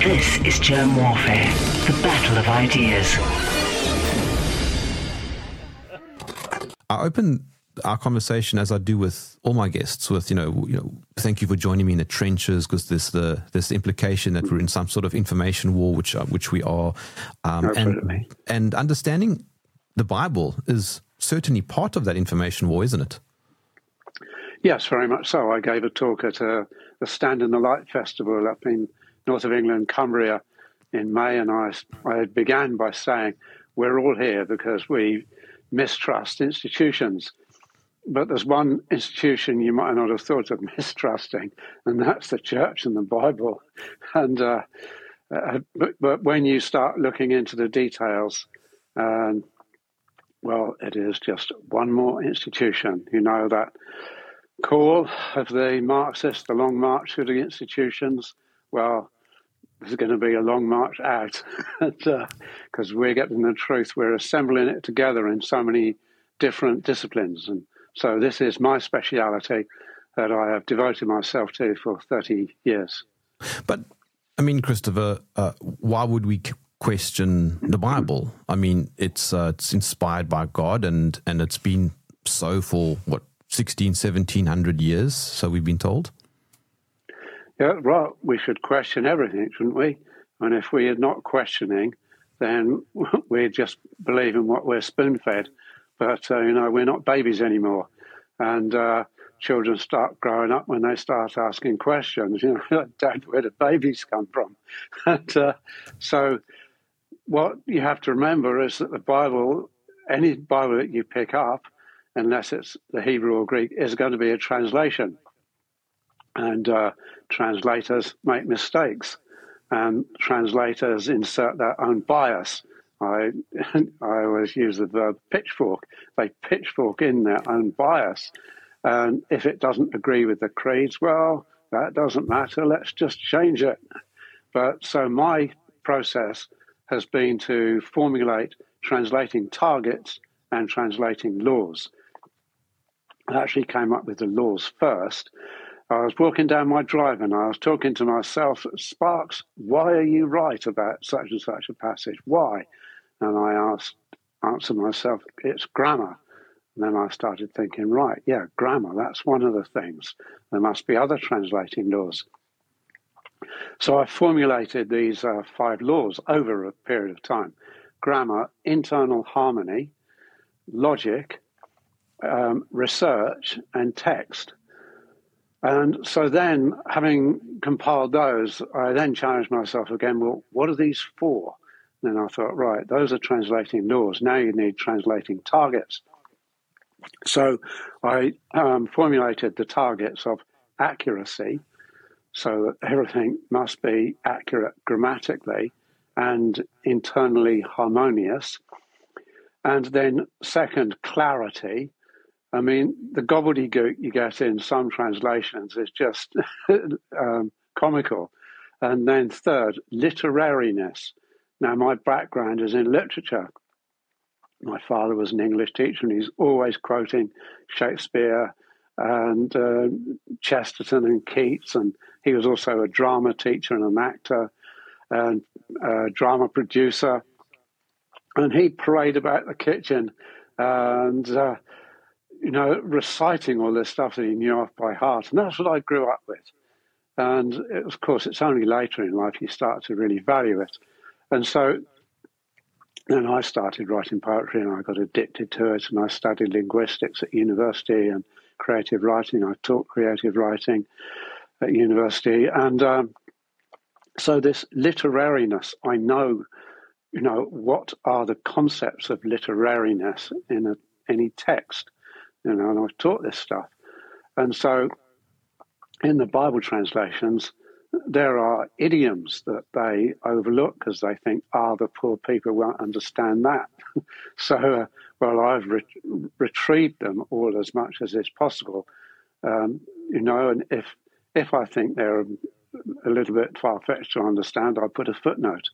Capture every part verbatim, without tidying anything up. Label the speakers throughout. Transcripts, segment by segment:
Speaker 1: This is Germ Warfare, the battle of ideas.
Speaker 2: I open our conversation, as I do with all my guests, with, you know, you know, thank you for joining me in the trenches, because there's the there's the implication that we're in some sort of information war, which uh, which we are, um,
Speaker 3: Absolutely.
Speaker 2: and and understanding the Bible is certainly part of that information war, isn't it?
Speaker 3: Yes, very much so. I gave a talk at a, a Stand in the Light festival up in north of England, Cumbria, in May, and I, I began by saying we're all here because we mistrust institutions. But there's one institution you might not have thought of mistrusting, and that's the church and the Bible. And uh, uh, but, but when you start looking into the details, um, well, it is just one more institution. You know, that call of the Marxists, the long march through the institutions. Well, there's going to be a long march out, because uh, we're getting the truth. We're assembling it together in so many different disciplines. And so this is my speciality that I have devoted myself to for thirty years.
Speaker 2: But, I mean, Christopher, uh, why would we question the Bible? I mean, it's uh, it's inspired by God, and, and it's been so for, what, sixteen, seventeen hundred years, so we've been told?
Speaker 3: Yeah, well, we should question everything, shouldn't we? And if we are not questioning, then we're just believing what we're spoon-fed. But, uh, you know, we're not babies anymore. And uh, children start growing up when they start asking questions. You know, Dad, where do babies come from? And uh, so what you have to remember is that the Bible, any Bible that you pick up, unless it's the Hebrew or Greek, is going to be a translation. And uh, translators make mistakes. And translators insert their own bias. I I always use the verb pitchfork. They pitchfork in their own bias. And if it doesn't agree with the creeds, well, that doesn't matter. Let's just change it. But so my process has been to formulate translating targets and translating laws. I actually came up with the laws first. I was walking down my drive and I was talking to myself, Sparks, why are you right about such and such a passage? Why? And I asked, answered myself, it's grammar. And then I started thinking, right, yeah, grammar, that's one of the things. There must be other translating laws. So I formulated these uh, five laws over a period of time. Grammar, internal harmony, logic, um, research, and text. And so then, having compiled those, I then challenged myself again, well, what are these for? And then I thought, right, those are translating laws. Now you need translating targets. So I um, formulated the targets of accuracy, so that everything must be accurate grammatically and internally harmonious. And then second, clarity. I mean, the gobbledygook you get in some translations is just um, comical. And then third, literariness. Now, my background is in literature. My father was an English teacher, and he's always quoting Shakespeare and uh, Chesterton and Keats. And he was also a drama teacher and an actor and a drama producer. And he'd parade about the kitchen and... Uh, you know, reciting all this stuff that he knew off by heart. And that's what I grew up with. And it, of course, it's only later in life you start to really value it. And so then I started writing poetry and I got addicted to it. And I studied linguistics at university and creative writing. I taught creative writing at university. And um, so this literariness, I know, you know, what are the concepts of literariness in a, any text. You know, and I've taught this stuff. And so in the Bible translations, there are idioms that they overlook because they think, ah, oh, the poor people won't understand that. so, uh, well, I've re- retrieved them all as much as is possible. Um, you know, and if if I think they're a little bit far-fetched to understand, I put a footnote.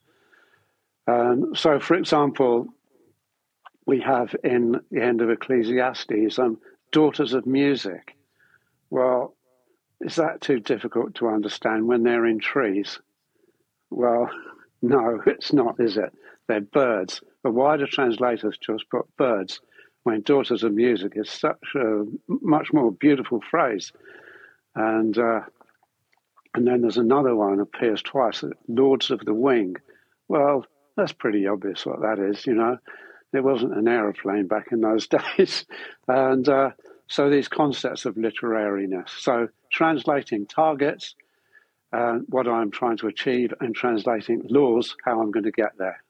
Speaker 3: Um, so, for example, we have in the end of Ecclesiastes, um, daughters of music. Well, is that too difficult to understand when they're in trees? Well, no, it's not, is it? They're birds. The wider translators just put birds when daughters of music is such a much more beautiful phrase. And uh, and then there's another one appears twice, Lords of the Wing. Well, that's pretty obvious what that is, you know. There wasn't an aeroplane back in those days. And uh, so these concepts of literariness. So translating targets, uh, what I'm trying to achieve, and translating laws, how I'm going to get there.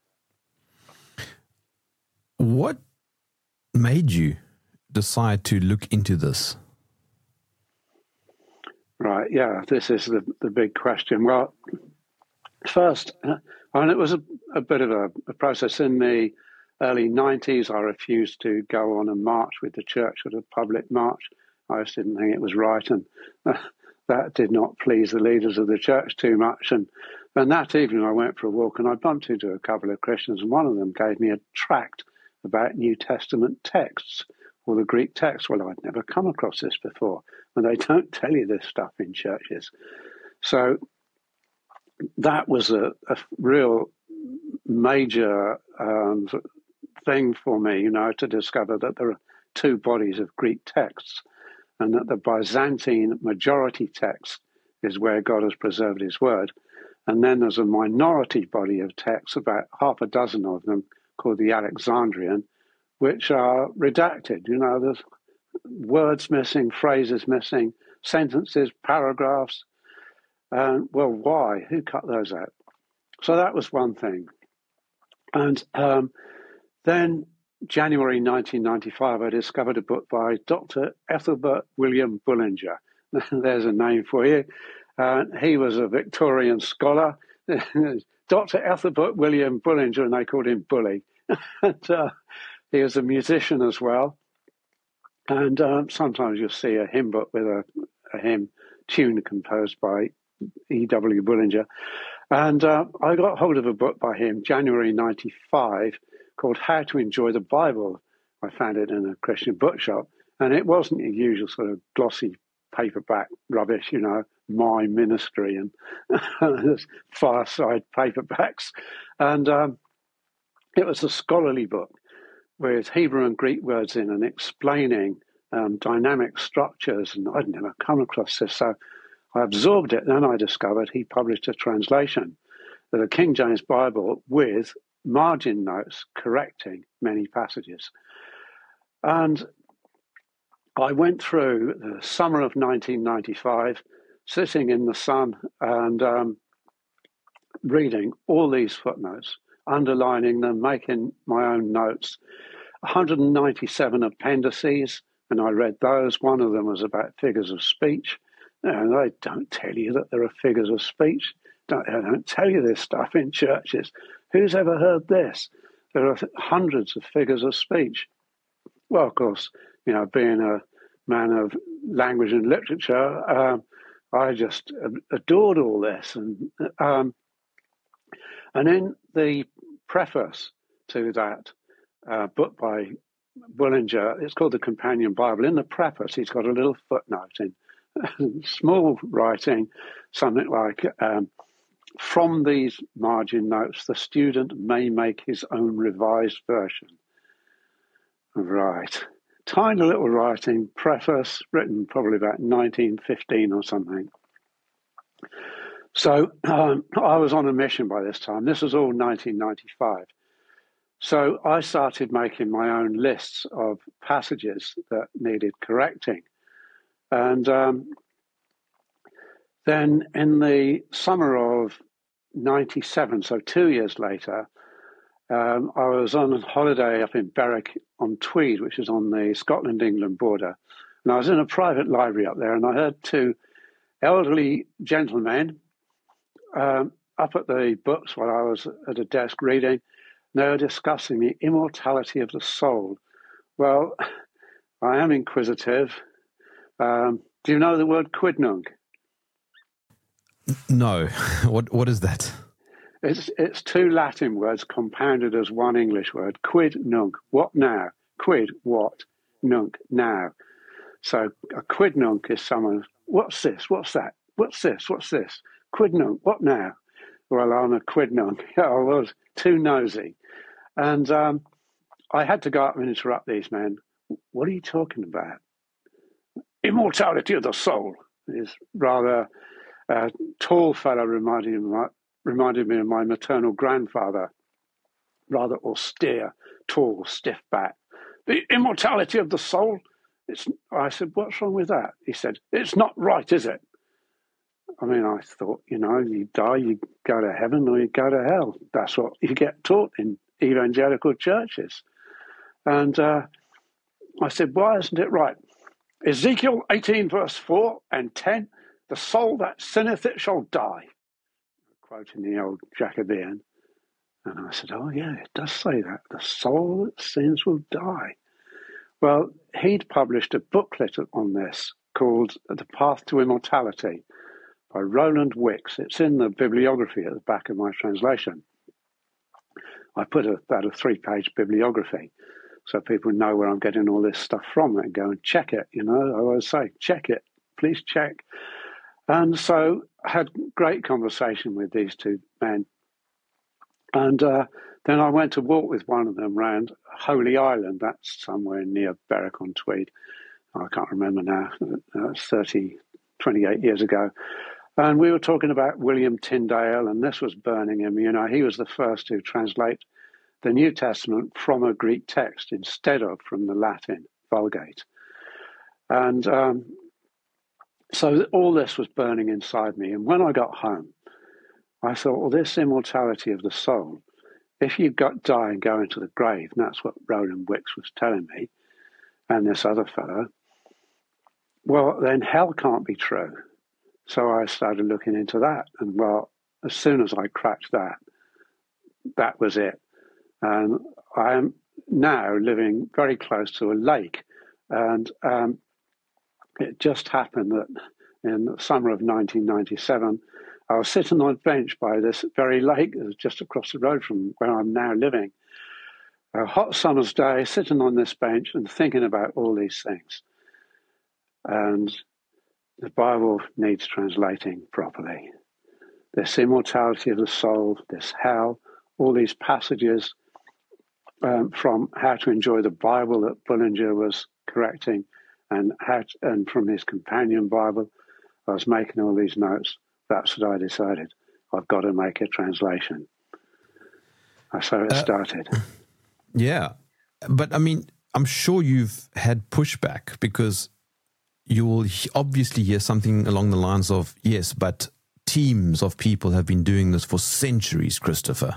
Speaker 2: What made you decide to look into this?
Speaker 3: Right, yeah, this is the, the big question. Well, first, uh, and it was a, a bit of a, a process. In the early nineties, I refused to go on a march with the church at a public march. I just didn't think it was right, and uh, that did not please the leaders of the church too much. And, and that evening I went for a walk, and I bumped into a couple of Christians, and one of them gave me a tract about New Testament texts, or the Greek text. Well, I'd never come across this before, and they don't tell you this stuff in churches. So that was a, a real major um, thing for me, you know, to discover that there are two bodies of Greek texts, and that the Byzantine majority text is where God has preserved his word. And then there's a minority body of texts, about half a dozen of them, called the Alexandrian, which are redacted. You know, there's words missing, phrases missing, sentences, paragraphs. And, well, why? Who cut those out? So that was one thing. And um, then January nineteen ninety-five, I discovered a book by Doctor Ethelbert William Bullinger. There's a name for you. Uh, he was a Victorian scholar. Doctor Ethelbert William Bullinger, and they called him Bully. and, uh, he was a musician as well. And um, sometimes you'll see a hymn book with a, a hymn tune composed by E W Bullinger. And uh, I got hold of a book by him, January ninety-five, called How to Enjoy the Bible. I found it in a Christian bookshop. And it wasn't your usual sort of glossy paperback rubbish, you know, My Ministry and Fireside paperbacks. And um, it was a scholarly book with Hebrew and Greek words in and explaining um, dynamic structures. And I'd never come across this. So I absorbed it. Then I discovered he published a translation of the King James Bible with margin notes correcting many passages. And I went through the summer of nineteen ninety-five, sitting in the sun and um, reading all these footnotes, underlining them, making my own notes. one hundred ninety-seven appendices, and I read those. One of them was about figures of speech. And they don't tell you that there are figures of speech. Don't, they don't tell you this stuff in churches. Who's ever heard this? There are hundreds of figures of speech. Well, of course, you know, being a man of language and literature, um, I just adored all this. And um, and in the preface to that uh, book by Bullinger, it's called The Companion Bible. In the preface, he's got a little footnote in small writing, something like, um, from these margin notes, the student may make his own revised version. Right. Tiny little writing, preface, written probably about nineteen fifteen or something. So um, I was on a mission by this time. This was all nineteen ninety-five. So I started making my own lists of passages that needed correcting. And um, then in the summer of ninety-seven, so two years later, um, I was on holiday up in Berwick on Tweed, which is on the Scotland-England border. And I was in a private library up there, and I heard two elderly gentlemen um, up at the books while I was at a desk reading. They were discussing the immortality of the soul. Well, I am inquisitive. Um, do you know the word quidnunc?
Speaker 2: No. What What is that?
Speaker 3: It's it's two Latin words compounded as one English word. Quid nunc. What now? Quid, what? Nunc, now. So a quidnunc is someone, what's this? What's that? What's this? What's this? Quid nunc, what now? Well, I'm a quidnung. I was too nosy. And um, I had to go up and interrupt these men. What are you talking about? Immortality of the soul. This rather uh, tall fellow reminded me, of my, reminded me of my maternal grandfather, rather austere, tall, stiff back. The immortality of the soul? It's, I said, what's wrong with that? He said, it's not right, is it? I mean, I thought, you know, you die, you go to heaven or you go to hell. That's what you get taught in evangelical churches. And uh, I said, why isn't it right? Ezekiel eighteen, verse four and ten, the soul that sinneth, it shall die. Quoting the old Jacobean. And I said, oh, yeah, it does say that. The soul that sins will die. Well, he'd published a booklet on this called The Path to Immortality by Roland Wicks. It's in the bibliography at the back of my translation. I put a, about a three-page bibliography so people know where I'm getting all this stuff from and go and check it. You know, I always say, check it, please check. And so I had great conversation with these two men. And uh, then I went to walk with one of them around Holy Island. That's somewhere near Berwick-on-Tweed. I can't remember now. That's thirty, twenty-eight years ago. And we were talking about William Tyndale, and this was burning him. You know, he was the first to translate the New Testament from a Greek text instead of from the Latin Vulgate. And um, so all this was burning inside me. And when I got home, I thought, well, this immortality of the soul, if you got die and go into the grave, and that's what Roland Wicks was telling me, and this other fellow, well, then hell can't be true. So I started looking into that. And well, as soon as I cracked that, that was it. And I am now living very close to a lake. And um, it just happened that in the summer of nineteen ninety-seven, I was sitting on a bench by this very lake that was just across the road from where I'm now living. A hot summer's day, sitting on this bench and thinking about all these things. And the Bible needs translating properly. This immortality of the soul, this hell, all these passages um, from How to Enjoy the Bible that Bullinger was correcting, and how to, and from his companion Bible, I was making all these notes. That's what I decided. I've got to make a translation. So it uh, started.
Speaker 2: Yeah. But I mean, I'm sure you've had pushback because you will obviously hear something along the lines of, yes, but teams of people have been doing this for centuries, Christopher.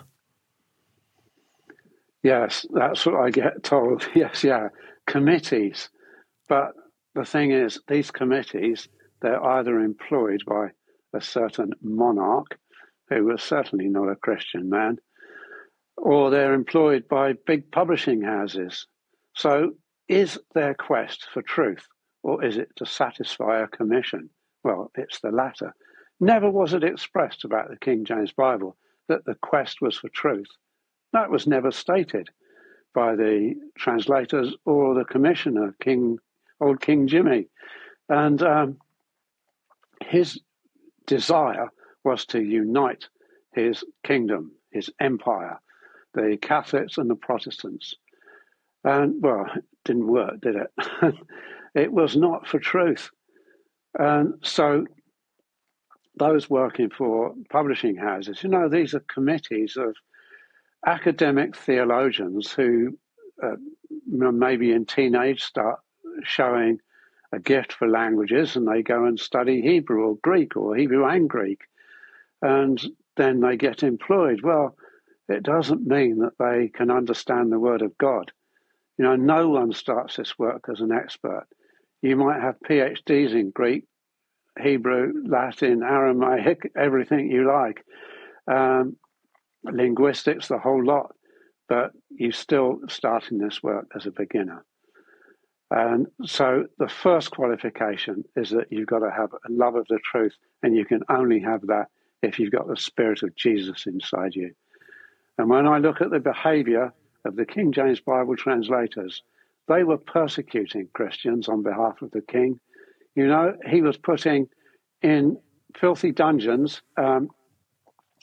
Speaker 3: Yes, that's what I get told. Yes, yeah, committees. But the thing is, these committees, they're either employed by a certain monarch, who was certainly not a Christian man, or they're employed by big publishing houses. So is their quest for truth, or is it to satisfy a commission? Well, it's the latter. Never was it expressed about the King James Bible that the quest was for truth. That was never stated by the translators or the commissioner, King, old King Jimmy. And um, his desire was to unite his kingdom, his empire, the Catholics and the Protestants. And, well, it didn't work, did it? It was not for truth. And so those working for publishing houses, you know, these are committees of academic theologians who uh, maybe in teenage start showing a gift for languages, and they go and study Hebrew or Greek or Hebrew and Greek, and then they get employed. Well, it doesn't mean that they can understand the Word of God. You know, no one starts this work as an expert. You might have PhDs in Greek, Hebrew, Latin, Aramaic, everything you like. Um, linguistics, the whole lot, but you still starting this work as a beginner. And so the first qualification is that you've got to have a love of the truth, and you can only have that if you've got the Spirit of Jesus inside you. And when I look at the behavior of the King James Bible translators, they were persecuting Christians on behalf of the king. You know, he was putting in filthy dungeons um,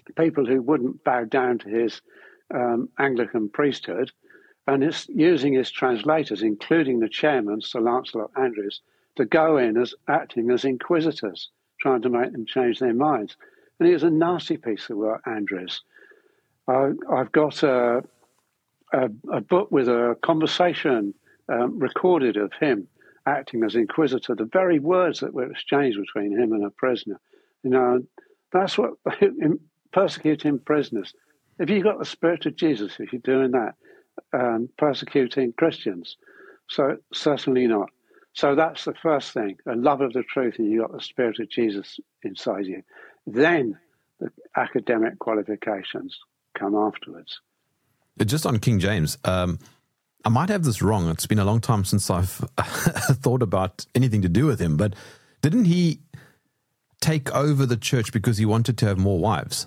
Speaker 3: people who wouldn't bow down to his um, Anglican priesthood, and it's using his translators, including the chairman, Sir Lancelot Andrews, to go in as acting as inquisitors, trying to make them change their minds. And he was a nasty piece of work, Andrews. Uh, I've got a, a, a book with a conversation um, recorded of him acting as inquisitor, the very words that were exchanged between him and a prisoner. You know, that's what persecuting prisoners. Have you got the Spirit of Jesus if you're doing that? Um, persecuting Christians? So certainly not. So that's the first thing, a love of the truth, and you got the Spirit of Jesus inside you. Then the academic qualifications come afterwards.
Speaker 2: Just on King James, um, I might have this wrong. It's been a long time since I've thought about anything to do with him, but didn't he take over the church because he wanted to have more wives?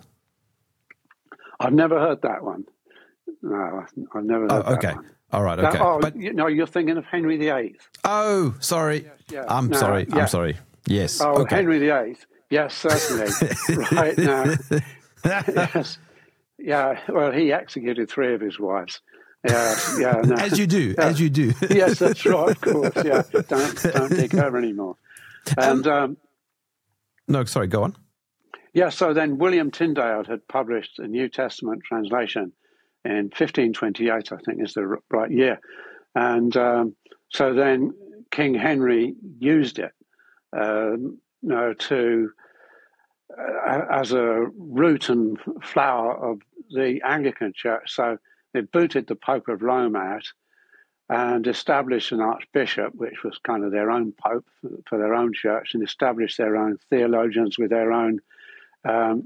Speaker 3: I've never heard that one. No, I've never heard
Speaker 2: oh, okay.
Speaker 3: that one.
Speaker 2: All right, okay.
Speaker 3: That, oh,
Speaker 2: but,
Speaker 3: you know, you're thinking of Henry the Eighth.
Speaker 2: Oh, sorry. Yes,
Speaker 3: yeah.
Speaker 2: I'm
Speaker 3: no,
Speaker 2: sorry.
Speaker 3: yeah.
Speaker 2: I'm sorry. Yes.
Speaker 3: Oh,
Speaker 2: okay.
Speaker 3: Henry the Eighth. Yes, certainly. Right now. Yes. Yeah, well, he executed three of his wives. Yeah, yeah. No.
Speaker 2: As you do,
Speaker 3: yeah.
Speaker 2: as you do.
Speaker 3: Yes, that's right, of course, yeah. Don't, don't take her anymore. And um, um,
Speaker 2: No, sorry, go on.
Speaker 3: Yeah, so then William Tyndale had published a New Testament translation in fifteen twenty-eight, I think is the right year. And um, so then King Henry used it um, you know, to uh, as a root and flower of the Anglican Church. So they booted the Pope of Rome out and established an archbishop, which was kind of their own pope for their own church, and established their own theologians with their own um,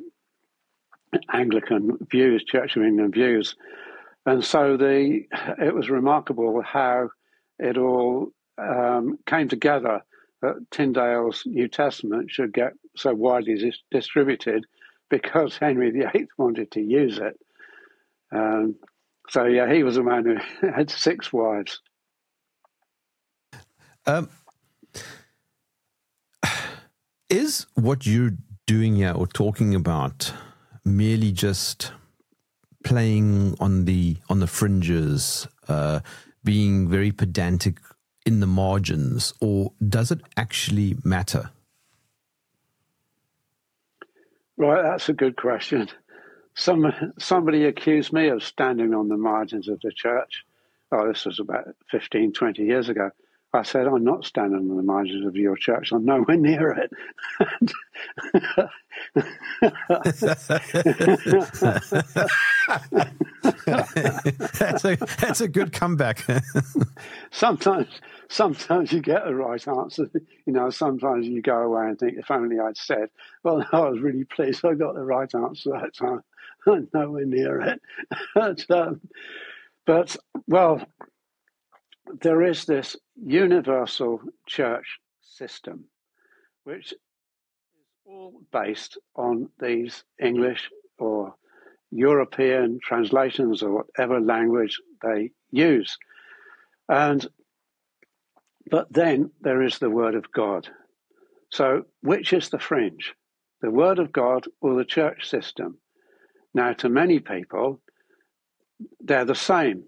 Speaker 3: Anglican views, Church of England views. And so the it was remarkable how it all um, came together that Tyndale's New Testament should get so widely dis- distributed because Henry the Eighth wanted to use it. Um, so, yeah, he was a man who had six wives.
Speaker 2: Um, is what you're doing here or talking about merely just playing on the on the fringes, uh, being very pedantic in the margins, or does it actually matter?
Speaker 3: Right, that's a good question. Some somebody accused me of standing on the margins of the church. Oh, this was about fifteen, twenty years ago. I said, I'm not standing on the margins of your church. I'm nowhere near it.
Speaker 2: that's, a, that's a good comeback.
Speaker 3: sometimes, sometimes you get the right answer. You know, sometimes you go away and think, if only I'd said, well, no, I was really pleased I got the right answer that time. I'm nowhere near it. but, um, but, well, there is this universal church system, which is all based on these English or European translations or whatever language they use. And but then there is the Word of God. So which is the fringe, the Word of God or the church system? Now, to many people, they're the same.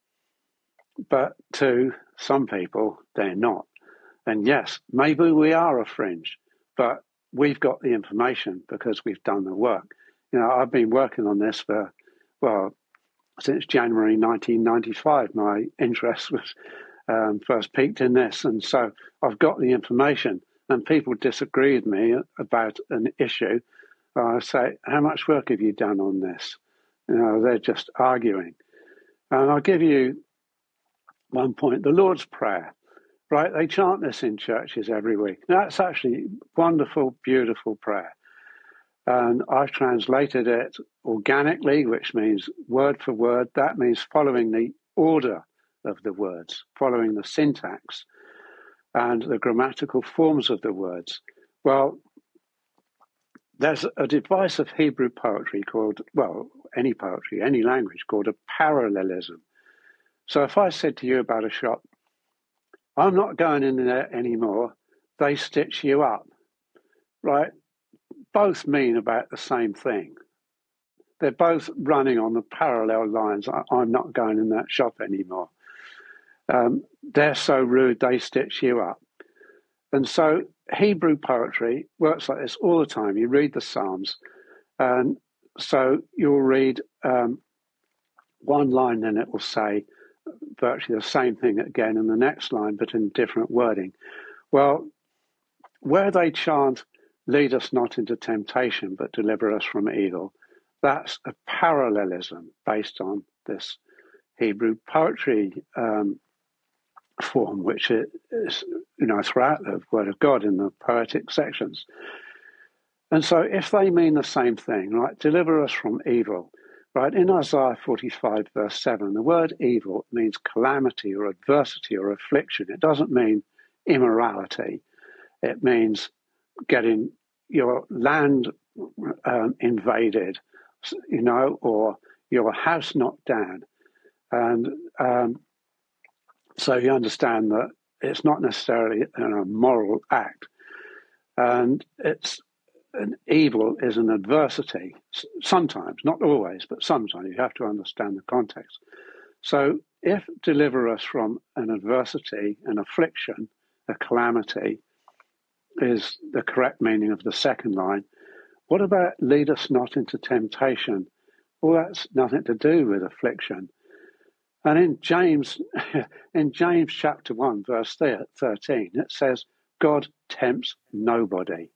Speaker 3: But to some people, they're not. And yes, maybe we are a fringe, but we've got the information because we've done the work. You know, I've been working on this for, well, since January nineteen ninety-five. My interest was um, first peaked in this. And so I've got the information, and people disagree with me about an issue. I say, how much work have you done on this? You know, they're just arguing. And I'll give you one point, the Lord's Prayer, right? They chant this in churches every week. Now, it's actually wonderful, beautiful prayer. And I've translated it organically, which means word for word. That means following the order of the words, following the syntax and the grammatical forms of the words. Well, there's a device of Hebrew poetry called, well, any poetry, any language, called a parallelism. So if I said to you about a shop, I'm not going in there anymore, they stitch you up, right? Both mean about the same thing. they're both running on the parallel lines. I, I'm not going in that shop anymore. Um, they're so rude, they stitch you up. And so Hebrew poetry works like this all the time. You read the Psalms, and so you'll read um, one line, and it will say virtually the same thing again in the next line, but in different wording. Well, where they chant, lead us not into temptation, but deliver us from evil, that's a parallelism based on this Hebrew poetry um, form, which is, you know, throughout the Word of God in the poetic sections. And so if they mean the same thing, right, deliver us from evil, right, in Isaiah forty-five, verse seven, the word evil means calamity or adversity or affliction. It doesn't mean immorality. It means getting your land um, invaded, you know, or your house knocked down. And um, so you understand that it's not necessarily a moral act. And it's an evil is an adversity. Sometimes, not always, but sometimes you have to understand the context. So if deliver us from an adversity, an affliction, a calamity, is the correct meaning of the second line, what about lead us not into temptation? Well, that's nothing to do with affliction. And in James, in James chapter one, verse thirteen, it says, God tempts nobody.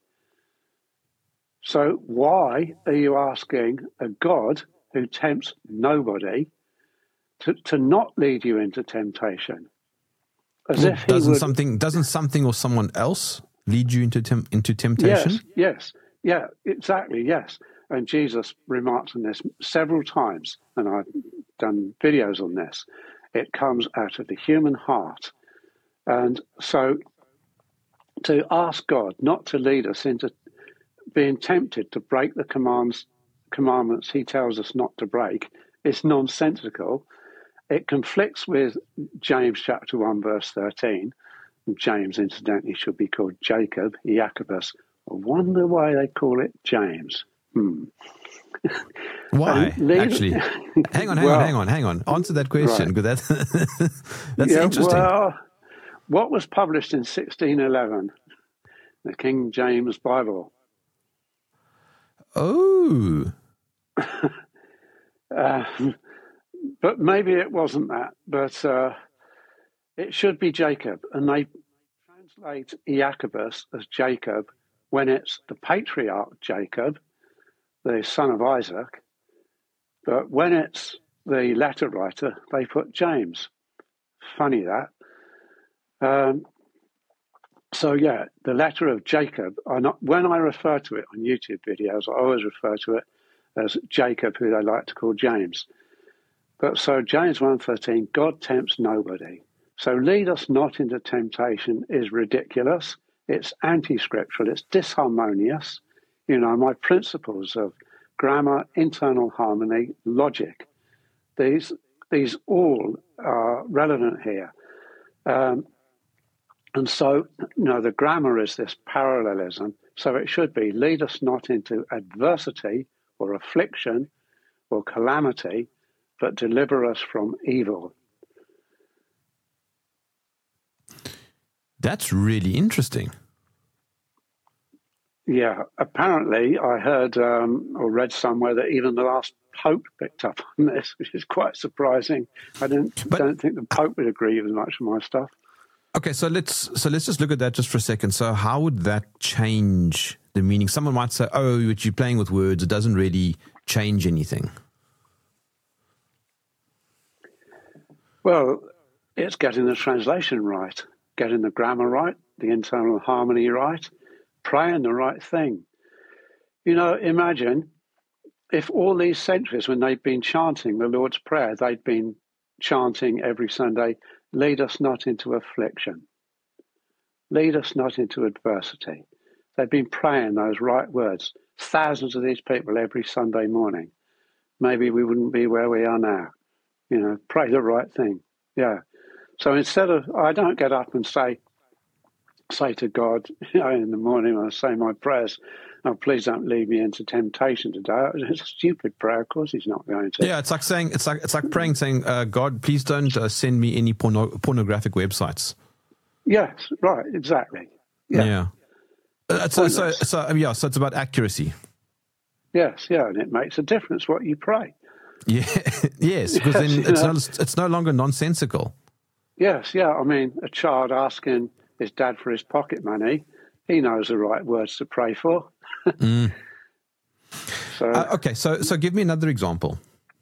Speaker 3: So why are you asking a God who tempts nobody to, to not lead you into temptation? As
Speaker 2: well,
Speaker 3: if he
Speaker 2: doesn't
Speaker 3: would,
Speaker 2: something doesn't something or someone else lead you into tem- into temptation?
Speaker 3: Yes, yes, yeah, exactly, yes. And Jesus remarks on this several times, and I've done videos on this. It comes out of the human heart. And so to ask God not to lead us into being tempted to break the commands, commandments he tells us not to break is nonsensical. It conflicts with James chapter one, verse thirteen. James, incidentally, should be called Jacob, Jacobus. I wonder why they call it James. Hmm.
Speaker 2: Why?
Speaker 3: lead,
Speaker 2: Actually, hang on, hang
Speaker 3: well,
Speaker 2: on, hang on, hang on. Answer that question, because
Speaker 3: right.
Speaker 2: that's that's
Speaker 3: yeah,
Speaker 2: interesting.
Speaker 3: Well, what was published in sixteen eleven? The King James Bible.
Speaker 2: Oh.
Speaker 3: uh, but maybe it wasn't that. But uh, it should be Jacob, and they translate Jacobus as Jacob when it's the patriarch Jacob, the son of Isaac. But when it's the letter writer, they put James. Funny that. Um, so yeah, the letter of Jacob. Are not, when I refer to it on YouTube videos, I always refer to it as Jacob, who they like to call James. But so James one thirteen, God tempts nobody. So lead us not into temptation is ridiculous. It's anti-scriptural. It's disharmonious. You know, my principles of grammar, internal harmony, logic, these these all are relevant here. Um, and so, you know, the grammar is this parallelism. So it should be, lead us not into adversity or affliction or calamity, but deliver us from evil.
Speaker 2: That's really interesting.
Speaker 3: Yeah, apparently I heard um, or read somewhere that even the last Pope picked up on this, which is quite surprising. I don't
Speaker 2: But,
Speaker 3: don't think the Pope would agree with much of my stuff.
Speaker 2: Okay, so let's so let's just look at that just for a second. So how would that change the meaning? Someone might say, "Oh, but you're playing with words. It doesn't really change anything."
Speaker 3: Well, it's getting the translation right, getting the grammar right, the internal harmony right, praying the right thing. You know, imagine if all these centuries when they've been chanting the Lord's Prayer, they'd been chanting every Sunday, lead us not into affliction, lead us not into adversity. They've been praying those right words, thousands of these people every Sunday morning. Maybe we wouldn't be where we are now. You know, pray the right thing. Yeah. So instead of, I don't get up and say, say to God, you know, in the morning when I say my prayers, "Oh, please don't lead me into temptation today." It's a stupid prayer. Of course, He's not going to.
Speaker 2: Yeah, it's like saying it's like it's like praying, saying, uh, "God, please don't uh, send me any porno- pornographic websites."
Speaker 3: Yes, right, exactly. Yeah,
Speaker 2: Yeah. Uh, so, so, so, yeah. So it's about accuracy.
Speaker 3: yes, yeah, and it makes a difference what you pray.
Speaker 2: Yeah. Yes, because
Speaker 3: Yes,
Speaker 2: then
Speaker 3: you
Speaker 2: it's
Speaker 3: know.
Speaker 2: no, it's no longer nonsensical.
Speaker 3: Yes, yeah. I mean, a child asking his dad for his pocket money, he knows the right words to pray for.
Speaker 2: Mm.
Speaker 3: So,
Speaker 2: Uh, okay, so so give me another example.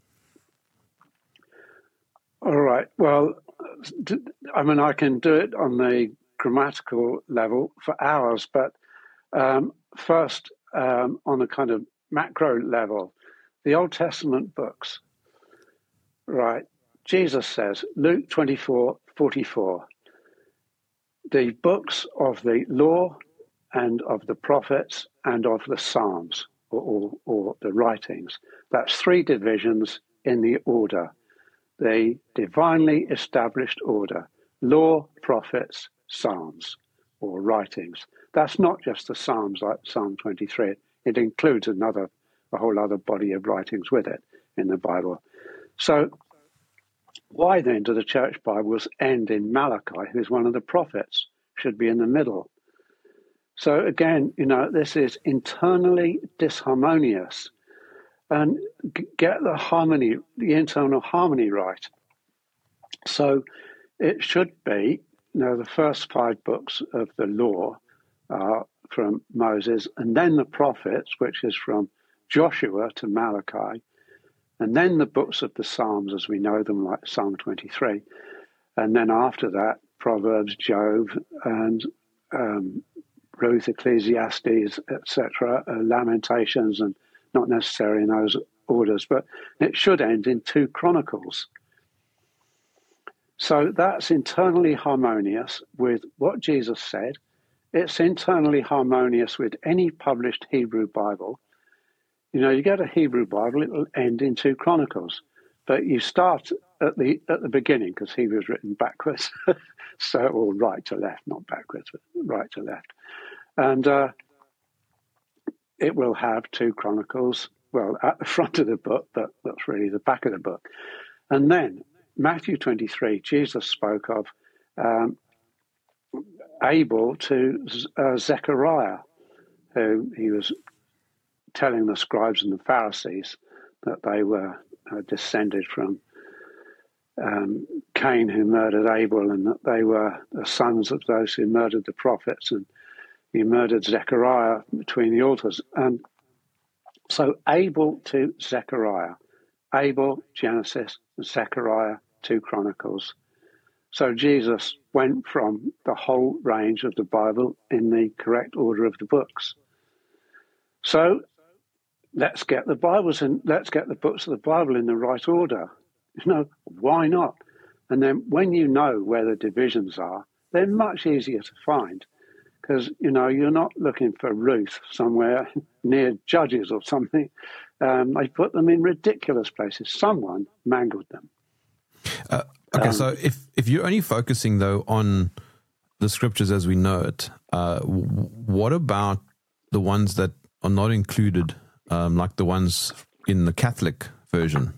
Speaker 3: all right. Well, d- I mean, I can do it on the grammatical level for hours, but um, first, um, on a kind of macro level, the Old Testament books, right? Jesus says, Luke twenty-four forty-four, the books of the law and of the prophets and of the Psalms, or, or, or the writings. That's three divisions in the order, the divinely established order: law, prophets, Psalms, or writings. That's not just the Psalms like Psalm twenty-three. It includes another, a whole other body of writings with it in the Bible. So why then do the church Bibles end in Malachi, who's one of the prophets, should be in the middle? So again, you know, this is internally disharmonious, and g- get the harmony, the internal harmony right. So it should be, you know, the first five books of the law are from Moses, and then the prophets, which is from Joshua to Malachi, and then the books of the Psalms as we know them, like Psalm twenty-three. And then after that, Proverbs, Job, and um, Ruth, Ecclesiastes, et cetera, uh, Lamentations, and not necessarily in those orders, but it should end in two Chronicles. So that's internally harmonious with what Jesus said. It's internally harmonious with any published Hebrew Bible. You know, you get a Hebrew Bible, it'll end in two Chronicles, but you start at the at the beginning, because Hebrew is written backwards, so or right to left, not backwards, but right to left, and uh, it will have two Chronicles. Well, at the front of the book, but that's really the back of the book, and then Matthew twenty-three, Jesus spoke of um, Abel to uh, Zechariah, who he was telling the scribes and the Pharisees that they were uh, descended from um, Cain, who murdered Abel, and that they were the sons of those who murdered the prophets, and he murdered Zechariah between the altars. And so Abel to Zechariah, Abel, Genesis, Zechariah, two Chronicles. So Jesus went from the whole range of the Bible in the correct order of the books. So let's get the Bibles in, let's get the books of the Bible in the right order. You know, why not? And then when you know where the divisions are, they're much easier to find, because, you know, you're not looking for Ruth somewhere near Judges or something. Um, they put them in ridiculous places. Someone mangled them.
Speaker 2: Uh, okay,
Speaker 3: Um,
Speaker 2: so if, if you're only focusing, though, on the scriptures as we know it, uh, w- what about the ones that are not included, um, like the ones in the Catholic version?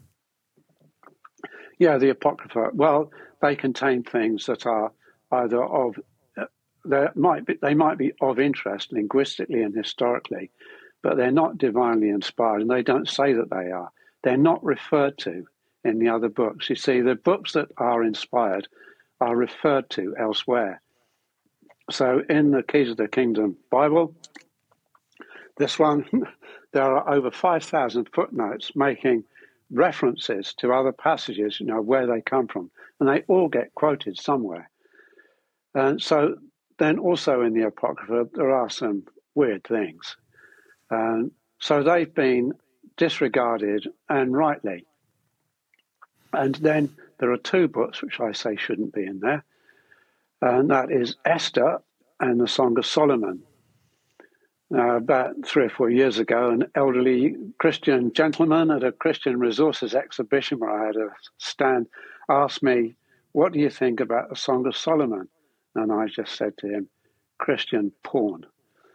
Speaker 3: Yeah, the Apocrypha. Well, they contain things that are either of, uh, they might be, they might be of interest linguistically and historically, but they're not divinely inspired, and they don't say that they are. They're not referred to in the other books. You see, the books that are inspired are referred to elsewhere. So in the Keys of the Kingdom Bible, this one, there are over five thousand footnotes making references to other passages, you know, where they come from, and they all get quoted somewhere. And so then also in the Apocrypha, there are some weird things. And so they've been disregarded, and rightly. And then there are two books which I say shouldn't be in there, and that is Esther and the Song of Solomon. Uh, about three or four years ago, an elderly Christian gentleman at a Christian Resources exhibition where I had a stand asked me, "What do you think about the Song of Solomon?" And I just said to him, Christian porn.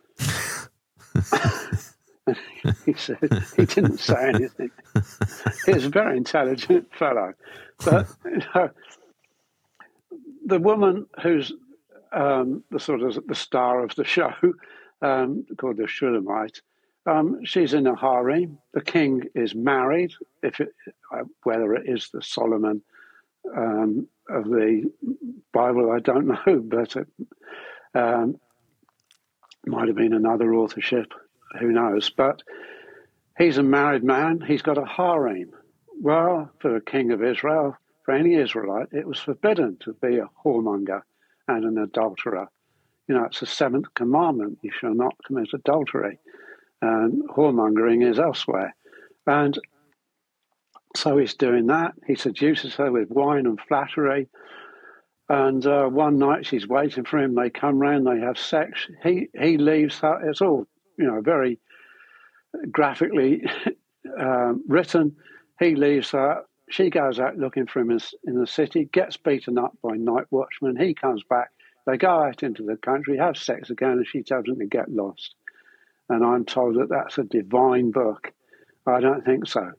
Speaker 3: He said he didn't say anything. He's a very intelligent fellow. But you know, the woman who's um, the sort of the star of the show, um, called the Shulamite, um, she's in a harem. The king is married. If it, uh, whether it is the Solomon um, of the Bible, I don't know, but it um, might have been another authorship. Who knows? But he's a married man. He's got a harem. Well, for the king of Israel, for any Israelite, it was forbidden to be a whoremonger and an adulterer. You know, it's the seventh commandment. You shall not commit adultery. And whoremongering is elsewhere. And so he's doing that. He seduces her with wine and flattery. And uh, one night she's waiting for him. They come round, they have sex. He, he leaves her. It's all, you know, very graphically uh, written. He leaves her. She goes out looking for him in the city, gets beaten up by night watchmen. He comes back. They go out into the country, have sex again, and she tells him to get lost. And I'm told that that's a divine book. I don't think so.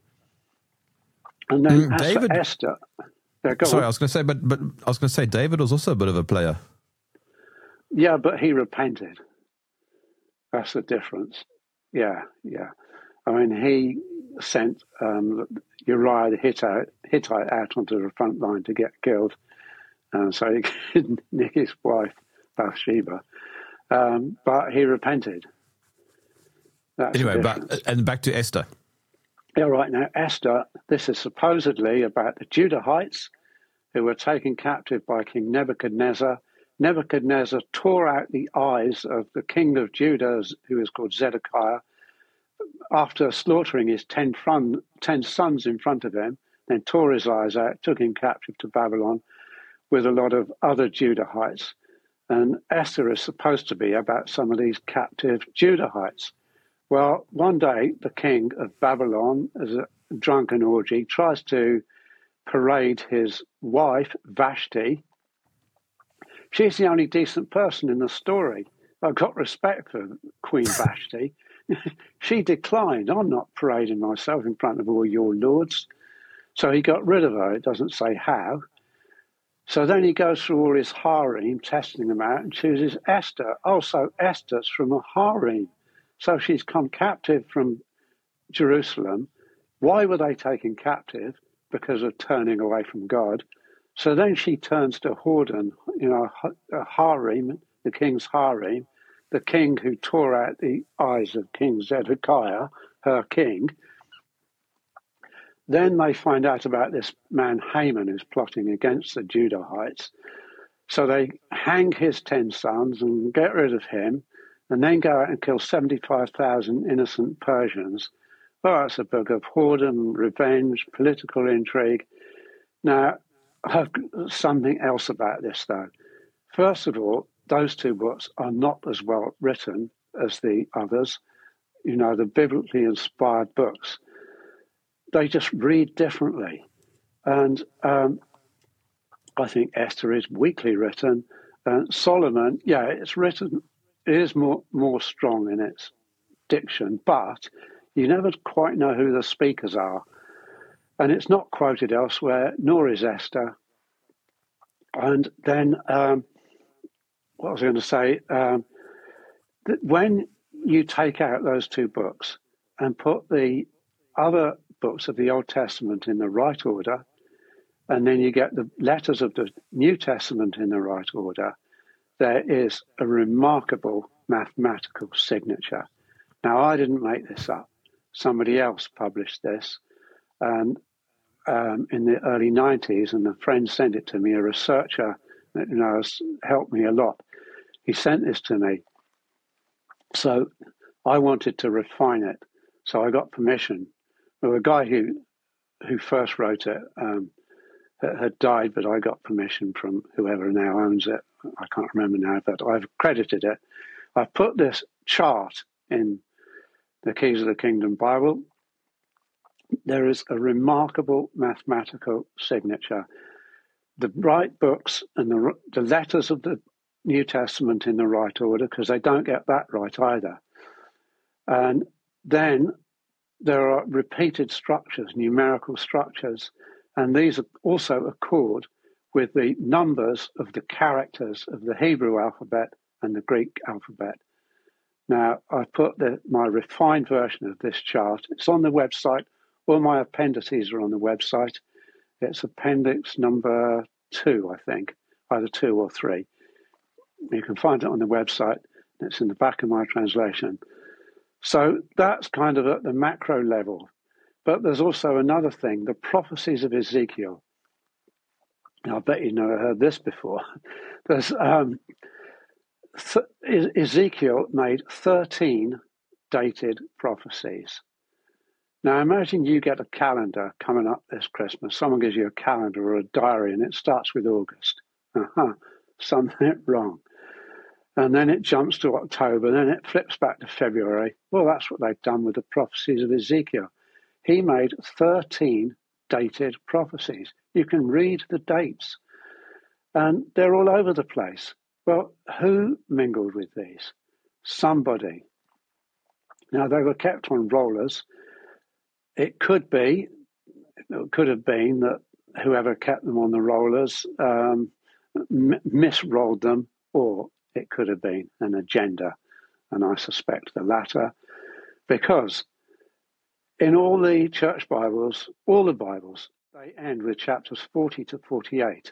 Speaker 3: And then
Speaker 2: Mm,
Speaker 3: as
Speaker 2: David,
Speaker 3: for Esther... Yeah, go
Speaker 2: sorry,
Speaker 3: on.
Speaker 2: I was going to say, but but I was going to say David was also a bit of a player.
Speaker 3: Yeah, but he repented. That's the difference. Yeah, yeah. I mean, he sent um, Uriah the Hittite, Hittite out onto the front line to get killed, and so he could nick his wife, Bathsheba. Um, but he repented. That's
Speaker 2: Anyway, but, and back to Esther.
Speaker 3: Yeah, right. Now, Esther, this is supposedly about the Judahites who were taken captive by King Nebuchadnezzar. Nebuchadnezzar tore out the eyes of the king of Judah, who is called Zedekiah, after slaughtering his ten, front, ten sons in front of him, then tore his eyes out, took him captive to Babylon with a lot of other Judahites. And Esther is supposed to be about some of these captive Judahites. Well, one day, the king of Babylon, as a drunken orgy, tries to parade his wife, Vashti. She's the only decent person in the story. I've got respect for Queen Vashti. She declined. I'm not parading myself in front of all your lords. So he got rid of her. It doesn't say how. So then he goes through all his harem, testing them out, and chooses Esther. Also, Esther's from a harem. So she's come captive from Jerusalem. Why were they taken captive? Because of turning away from God. So then she turns to whoredom, you know, a harem, the king's harem, the king who tore out the eyes of King Zedekiah, her king. Then they find out about this man Haman who's plotting against the Judahites. So they hang his ten sons and get rid of him, and then go out and kill seventy-five thousand innocent Persians. Well, it's a book of whoredom, revenge, political intrigue. Now, I've got something else about this, though. First of all, those two books are not as well written as the others. You know, the biblically inspired books. They just read differently. And um, I think Esther is weakly written. And Solomon, yeah, it's written, it is more, more strong in its diction, but you never quite know who the speakers are. And it's not quoted elsewhere, nor is Esther. And then, um, what was I going to say? Um, that when you take out those two books and put the other books of the Old Testament in the right order, and then you get the letters of the New Testament in the right order, there is a remarkable mathematical signature. Now, I didn't make this up. Somebody else published this and um, in the early nineties, and a friend sent it to me, a researcher that you know, has helped me a lot. He sent this to me. So I wanted to refine it. So I got permission. Well, the guy who who first wrote it um, had died, but I got permission from whoever now owns it. I can't remember now, but I've credited it. I've put this chart in the Keys of the Kingdom Bible. There is a remarkable mathematical signature. The right books and the, the letters of the New Testament in the right order, because they don't get that right either. And then there are repeated structures, numerical structures, and these also accord with the numbers of the characters of the Hebrew alphabet and the Greek alphabet. Now, I've put the, my refined version of this chart. It's on the website. All my appendices are on the website. It's appendix number two, I think, either two or three. You can find it on the website. It's in the back of my translation. So that's kind of at the macro level. But there's also another thing, the prophecies of Ezekiel. Now, I bet you've never heard this before. There's um, th- Ezekiel made thirteen dated prophecies. Now, imagine you get a calendar coming up this Christmas. Someone gives you a calendar or a diary, and it starts with August. Uh-huh, something wrong. And then it jumps to October, then it flips back to February. Well, that's what they've done with the prophecies of Ezekiel. He made thirteen dated prophecies. You can read the dates, and they're all over the place. Well, who mingled with these? Somebody. Now, they were kept on rollers. It could be, it could have been that whoever kept them on the rollers um, m- misrolled them, or it could have been an agenda, and I suspect the latter, because in all the church Bibles, all the Bibles, they end with chapters forty to forty-eight.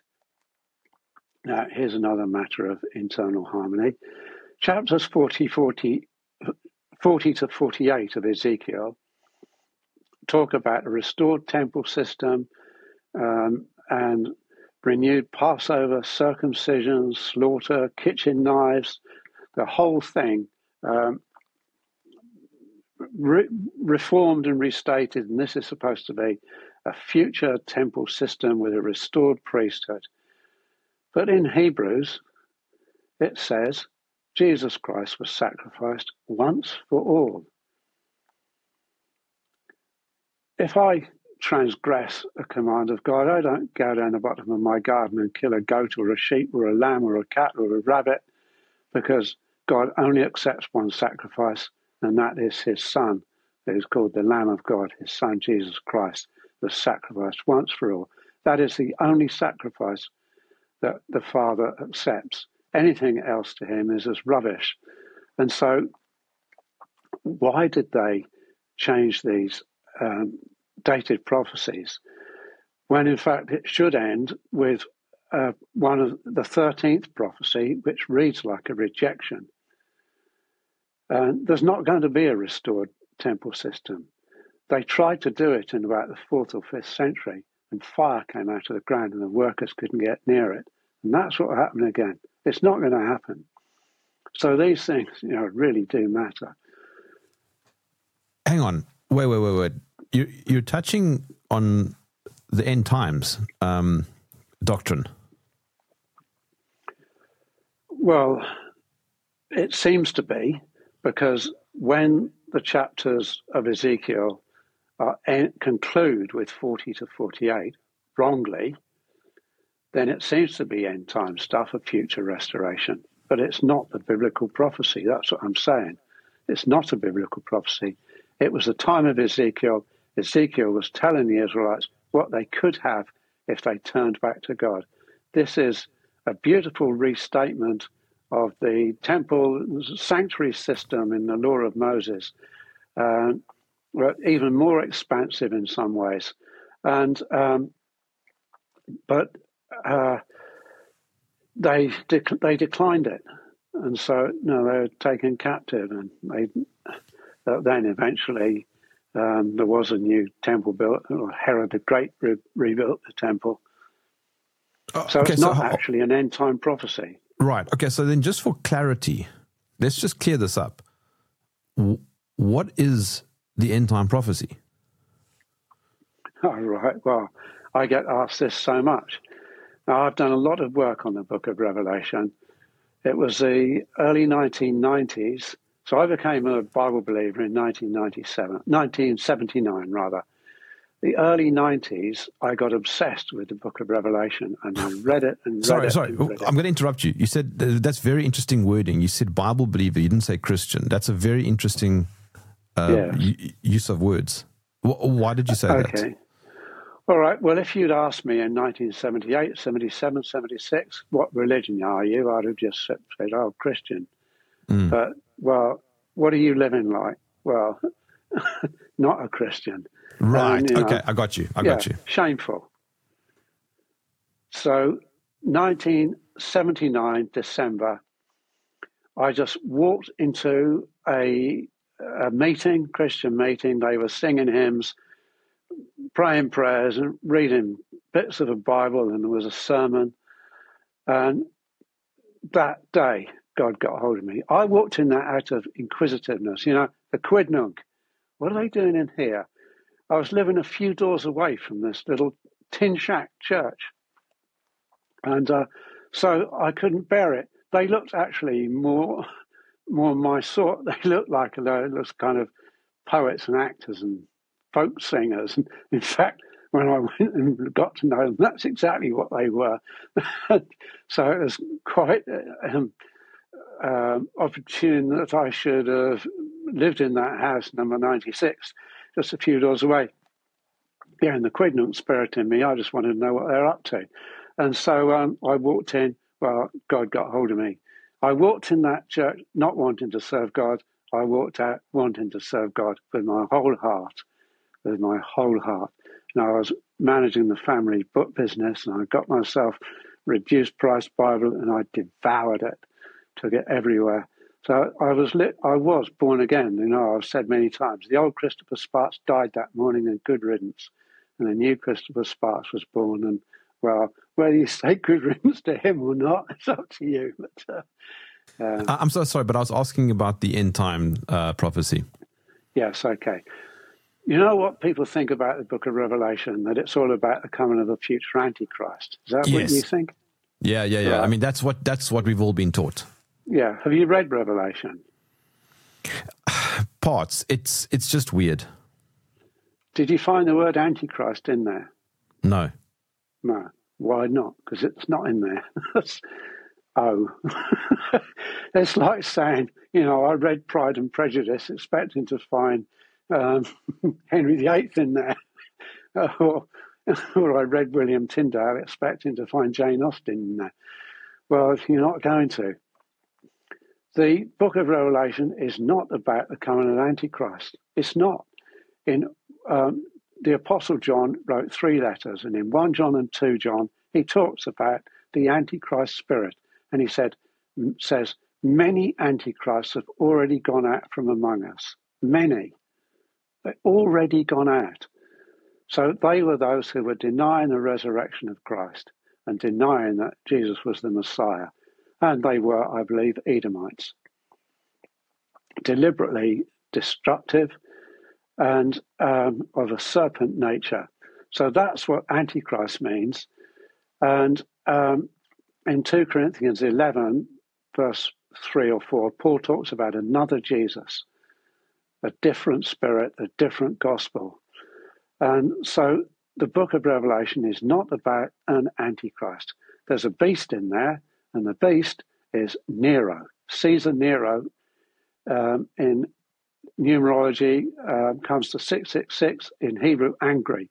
Speaker 3: Now, here's another matter of internal harmony. Chapters forty, forty, forty to forty-eight of Ezekiel talk about a restored temple system um, and renewed Passover, circumcision, slaughter, kitchen knives, the whole thing um, re- reformed and restated. And this is supposed to be a future temple system with a restored priesthood. But in Hebrews, it says Jesus Christ was sacrificed once for all. If I transgress a command of God, I don't go down the bottom of my garden and kill a goat or a sheep or a lamb or a cat or a rabbit, because God only accepts one sacrifice, and that is his Son, who is called the Lamb of God. His Son, Jesus Christ, was sacrificed once for all. That is the only sacrifice that the Father accepts. Anything else to him is as rubbish. And so why did they change these um, dated prophecies, when in fact it should end with uh, one of the thirteenth prophecy, which reads like a rejection? Uh, there's not going to be a restored temple system. They tried to do it in about the fourth or fifth century, and fire came out of the ground and the workers couldn't get near it. And that's what happened again. It's not going to happen. So these things, you know, really do matter.
Speaker 2: Hang on. Wait, wait, wait, wait. You, you're touching on the end times um, doctrine.
Speaker 3: Well, it seems to be, because when the chapters of Ezekiel are en- conclude with forty to forty-eight, wrongly, then it seems to be end time stuff of future restoration. But it's not the biblical prophecy. That's what I'm saying. It's not a biblical prophecy. It was the time of Ezekiel. Ezekiel was telling the Israelites what they could have if they turned back to God. This is a beautiful restatement of the temple sanctuary system in the law of Moses, uh, even more expansive in some ways. And um, but uh, they dec- they declined it, and so no, they were taken captive, and they uh, then eventually. Um, there was a new temple built, or Herod the Great re- rebuilt the temple.
Speaker 2: Oh,
Speaker 3: so
Speaker 2: okay,
Speaker 3: it's not
Speaker 2: so,
Speaker 3: actually an end-time prophecy.
Speaker 2: Right. Okay, so then just for clarity, let's just clear this up. W- what is the end-time prophecy?
Speaker 3: Oh, right. Well, I get asked this so much. Now, I've done a lot of work on the book of Revelation. It was the early nineteen nineties. So I became a Bible believer in nineteen ninety-seven, nineteen seventy-nine rather. the early nineties, I got obsessed with the book of Revelation, and I read it and read
Speaker 2: sorry,
Speaker 3: it.
Speaker 2: Sorry,
Speaker 3: and
Speaker 2: sorry.
Speaker 3: read
Speaker 2: I'm
Speaker 3: it.
Speaker 2: going to interrupt you. You said uh, that's very interesting wording. You said Bible believer. You didn't say Christian. That's a very interesting uh,
Speaker 3: Yes.
Speaker 2: u- use of words. W- why did you say that?
Speaker 3: Okay. All right. Well, if you'd asked me in nineteen seventy-eight, seventy-seven, seventy-six, what religion are you? I'd have just said, oh, Christian.
Speaker 2: Mm.
Speaker 3: But, well, what are you living like? Well, not a Christian.
Speaker 2: Right.
Speaker 3: And, you know,
Speaker 2: okay. I got you. I
Speaker 3: yeah,
Speaker 2: got you.
Speaker 3: Shameful. So, nineteen seventy-nine, December, I just walked into a, a meeting, Christian meeting. They were singing hymns, praying prayers, and reading bits of the Bible, and there was a sermon. And that day, God got hold of me. I walked in that out of inquisitiveness, you know, the quidnunc. What are they doing in here? I was living a few doors away from this little tin shack church. And uh, so I couldn't bear it. They looked actually more more my sort. They looked like those kind of poets and actors and folk singers. And in fact, when I went and got to know them, that's exactly what they were. So it was quite um, um, opportune that I should have lived in that house, number ninety-six, just a few doors away. Yeah, and the quidnunc spirit in me, I just wanted to know what they're up to. And so um, I walked in, well, God got hold of me. I walked in that church not wanting to serve God. I walked out wanting to serve God with my whole heart, with my whole heart. And I was managing the family book business, and I got myself reduced price Bible, and I devoured it, took it everywhere. So I was lit, I was born again. You know, I've said many times, the old Christopher Sparks died that morning, and good riddance. And the new Christopher Sparks was born, and well, whether you say good riddance to him or not, it's up to you. But uh, um,
Speaker 2: I'm so sorry, but I was asking about the end time uh, prophecy.
Speaker 3: yes, okay. You know what people think about the book of Revelation, that it's all about the coming of the future Antichrist. Is that
Speaker 2: Yes.
Speaker 3: what you think?
Speaker 2: Yeah, yeah, yeah.
Speaker 3: Right.
Speaker 2: I mean, that's what that's what we've all been taught.
Speaker 3: Yeah. Have you read Revelation?
Speaker 2: Parts. It's it's just weird.
Speaker 3: Did you find the word Antichrist in there?
Speaker 2: No.
Speaker 3: No. Why not? Because it's not in there. Oh. It's like saying, you know, I read Pride and Prejudice expecting to find um, Henry the Eighth in there. or, or I read William Tyndale expecting to find Jane Austen in there. Well, you're not going to. The book of Revelation is not about the coming of Antichrist. It's not. In um, the Apostle John wrote three letters, and in First John and Second John, he talks about the Antichrist spirit. And he said, says, many Antichrists have already gone out from among us. Many. They've already gone out. So they were those who were denying the resurrection of Christ and denying that Jesus was the Messiah. And they were, I believe, Edomites. Deliberately destructive and um, of a serpent nature. So that's what Antichrist means. And um, in Second Corinthians eleven, verse three or four, Paul talks about another Jesus, a different spirit, a different gospel. And so the book of Revelation is not about an Antichrist. There's a beast in there, and the beast is Nero. Caesar Nero um, in numerology um, comes to six six six in Hebrew and Greek.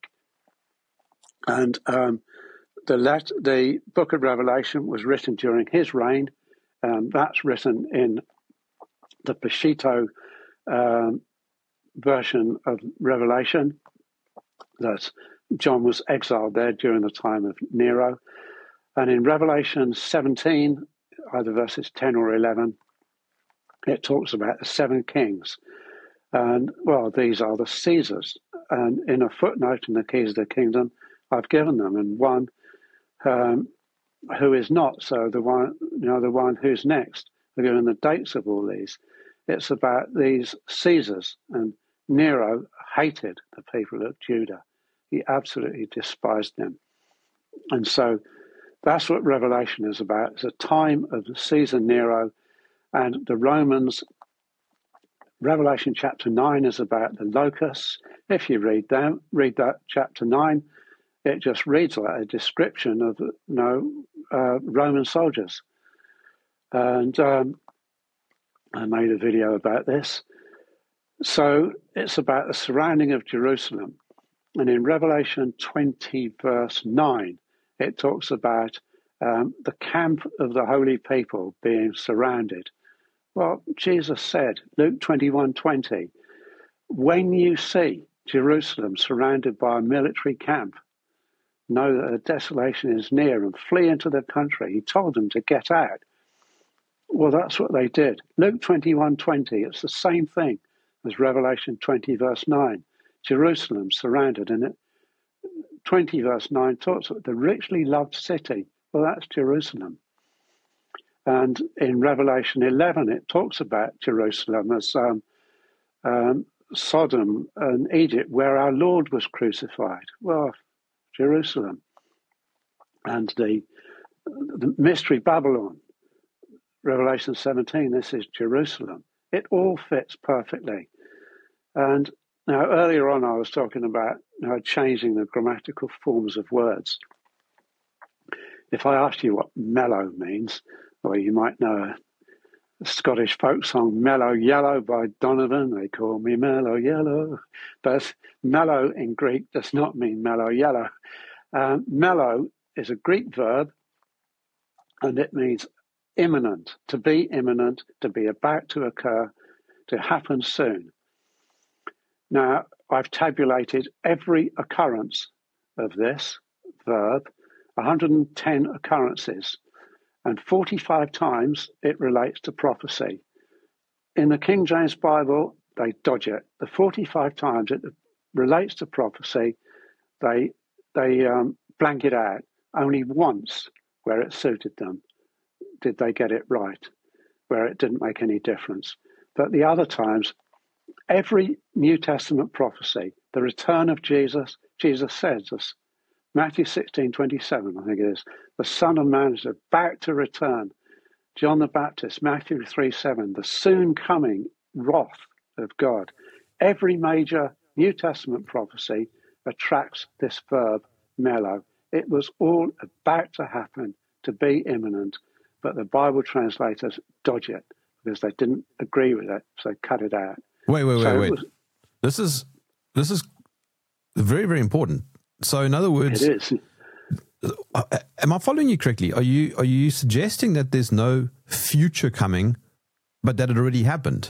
Speaker 3: And um, the, let- the book of Revelation was written during his reign. Um, that's written in the Peshitta um, version of Revelation. That John was exiled there during the time of Nero. And in Revelation seventeen, either verses ten or eleven, it talks about the seven kings. And, well, these are the Caesars. And in a footnote in the Keys of the Kingdom, I've given them. And one um, who is not, so the one, you know, the one who's next. I've given the dates of all these. It's about these Caesars. And Nero hated the people of Judah. He absolutely despised them. And so that's what Revelation is about. It's a time of Caesar Nero, and the Romans Revelation chapter nine is about the locusts. If you read them, read that chapter nine, it just reads like a description of you know uh, Roman soldiers. And um, I made a video about this. So it's about the surrounding of Jerusalem. And in Revelation twenty, verse nine, it talks about um, the camp of the holy people being surrounded. Well, Jesus said, Luke twenty-one twenty, when you see Jerusalem surrounded by a military camp, know that a desolation is near and flee into the country. He told them to get out. Well, that's what they did. Luke twenty-one twenty, it's the same thing as Revelation twenty, verse nine. Jerusalem surrounded, and it, twenty, verse nine, talks about the richly loved city. Well, that's Jerusalem. And in Revelation eleven, it talks about Jerusalem as um, um, Sodom and Egypt, where our Lord was crucified. Well, Jerusalem. And the, the mystery Babylon, Revelation seventeen, this is Jerusalem. It all fits perfectly. And now, earlier on, I was talking about you know, changing the grammatical forms of words. If I asked you what mellow means, or you might know a Scottish folk song, Mellow Yellow by Donovan, they call me Mellow Yellow. But mellow in Greek does not mean mellow yellow. Um, mellow is a Greek verb, and it means imminent, to be imminent, to be about to occur, to happen soon. Now, I've tabulated every occurrence of this verb, one hundred ten occurrences, and forty-five times it relates to prophecy. In the King James Bible, they dodge it. The forty-five times it relates to prophecy, they, they um, blank it out. Only once, where it suited them, did they get it right, where it didn't make any difference. But the other times, every New Testament prophecy, the return of Jesus, Jesus says, Matthew sixteen twenty-seven, I think it is, the Son of Man is about to return. John the Baptist, Matthew three seven, the soon coming wrath of God. Every major New Testament prophecy attracts this verb, mellow. It was all about to happen, to be imminent, but the Bible translators dodge it because they didn't agree with it, so they cut it out.
Speaker 2: Wait, wait, wait,
Speaker 3: so
Speaker 2: wait.
Speaker 3: Was,
Speaker 2: this is this is very, very important. So, in other words,
Speaker 3: it is.
Speaker 2: Am I following you correctly? Are you are you suggesting that there's no future coming, but that it already happened?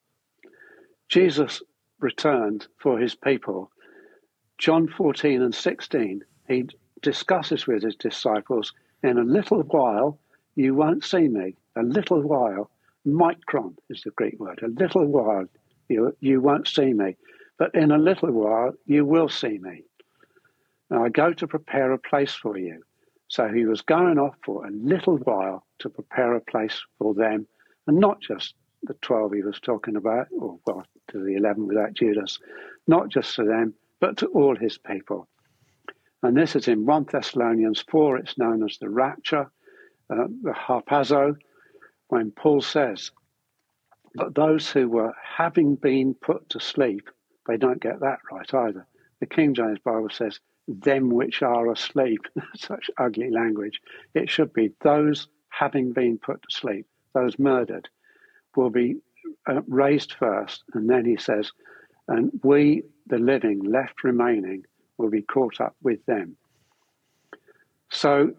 Speaker 3: Jesus returned for his people. John fourteen and sixteen, he discusses with his disciples, in a little while you won't see me. A little while, micron is the Greek word. A little while you, you won't see me, but in a little while you will see me. Now I go to prepare a place for you. So he was going off for a little while to prepare a place for them, and not just the twelve he was talking about, or well, to the eleven without Judas, not just to them, but to all his people. And this is in First Thessalonians four, it's known as the rapture, uh, the harpazo, when Paul says, but those who were having been put to sleep, they don't get that right either. The King James Bible says, them which are asleep, such ugly language. It should be those having been put to sleep, those murdered, will be uh, raised first. And then he says, and we, the living, left remaining, will be caught up with them. So,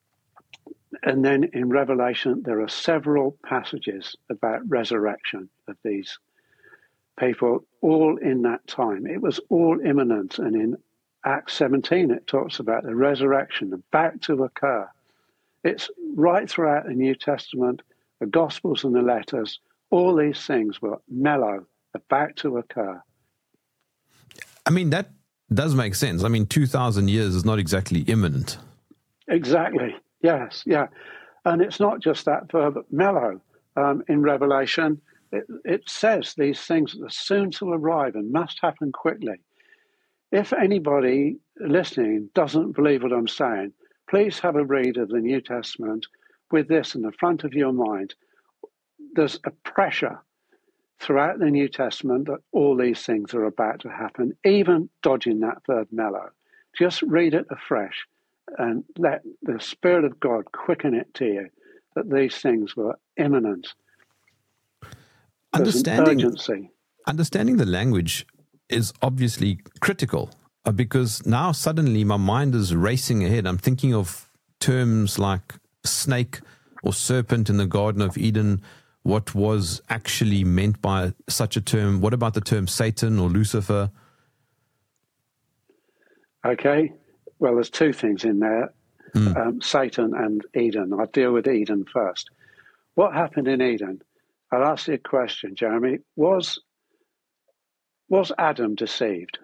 Speaker 3: and then in Revelation, there are several passages about resurrection of these people, all in that time. It was all imminent. And in Acts seventeen, it talks about the resurrection about to occur. It's right throughout the New Testament, the Gospels and the letters, all these things were mellow, about to occur.
Speaker 2: I mean, that does make sense. I mean, two thousand years is not exactly imminent.
Speaker 3: Exactly. Yes, yeah. And it's not just that verb, mellow. Um, in Revelation, it, it says these things are soon to arrive and must happen quickly. If anybody listening doesn't believe what I'm saying, please have a read of the New Testament with this in the front of your mind. There's a pressure throughout the New Testament that all these things are about to happen, even dodging that verb mellow. Just read it afresh and let the Spirit of God quicken it to you that these things were imminent. There's
Speaker 2: Understanding,
Speaker 3: an urgency.
Speaker 2: understanding the language is obviously critical uh, because now suddenly my mind is racing ahead. I'm thinking of terms like snake or serpent in the Garden of Eden. What was actually meant by such a term? What about the term Satan or Lucifer?
Speaker 3: Okay, well, there's two things in there,
Speaker 2: Mm.
Speaker 3: um, Satan and Eden. I'll deal with Eden first. What happened in Eden? I'll ask you a question, Jeremy. Was, was Adam deceived?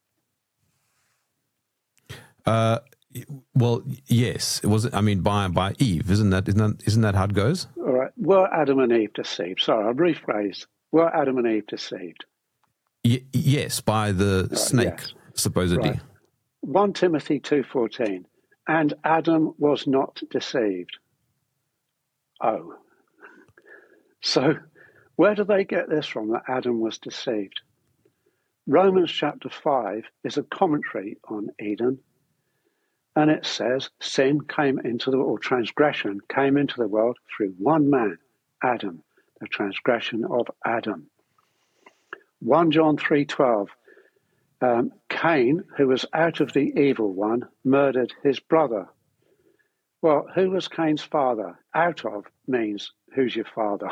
Speaker 2: Uh, well, yes. It was. I mean, by by Eve, isn't that isn't that, isn't that how it goes?
Speaker 3: All right. Were Adam and Eve deceived? Sorry, I'll rephrase. Were Adam and Eve deceived?
Speaker 2: Y- yes, by the
Speaker 3: Right,
Speaker 2: snake,
Speaker 3: yes.
Speaker 2: supposedly.
Speaker 3: Right. First Timothy two fourteen, and Adam was not deceived. Oh. So where do they get this from, that Adam was deceived? Romans chapter five is a commentary on Eden, and it says sin came into the, or transgression came into the world through one man, Adam, the transgression of Adam. First John three twelve, um, Cain, who was out of the evil one, murdered his brother. Well, who was Cain's father? Out of means who's your father?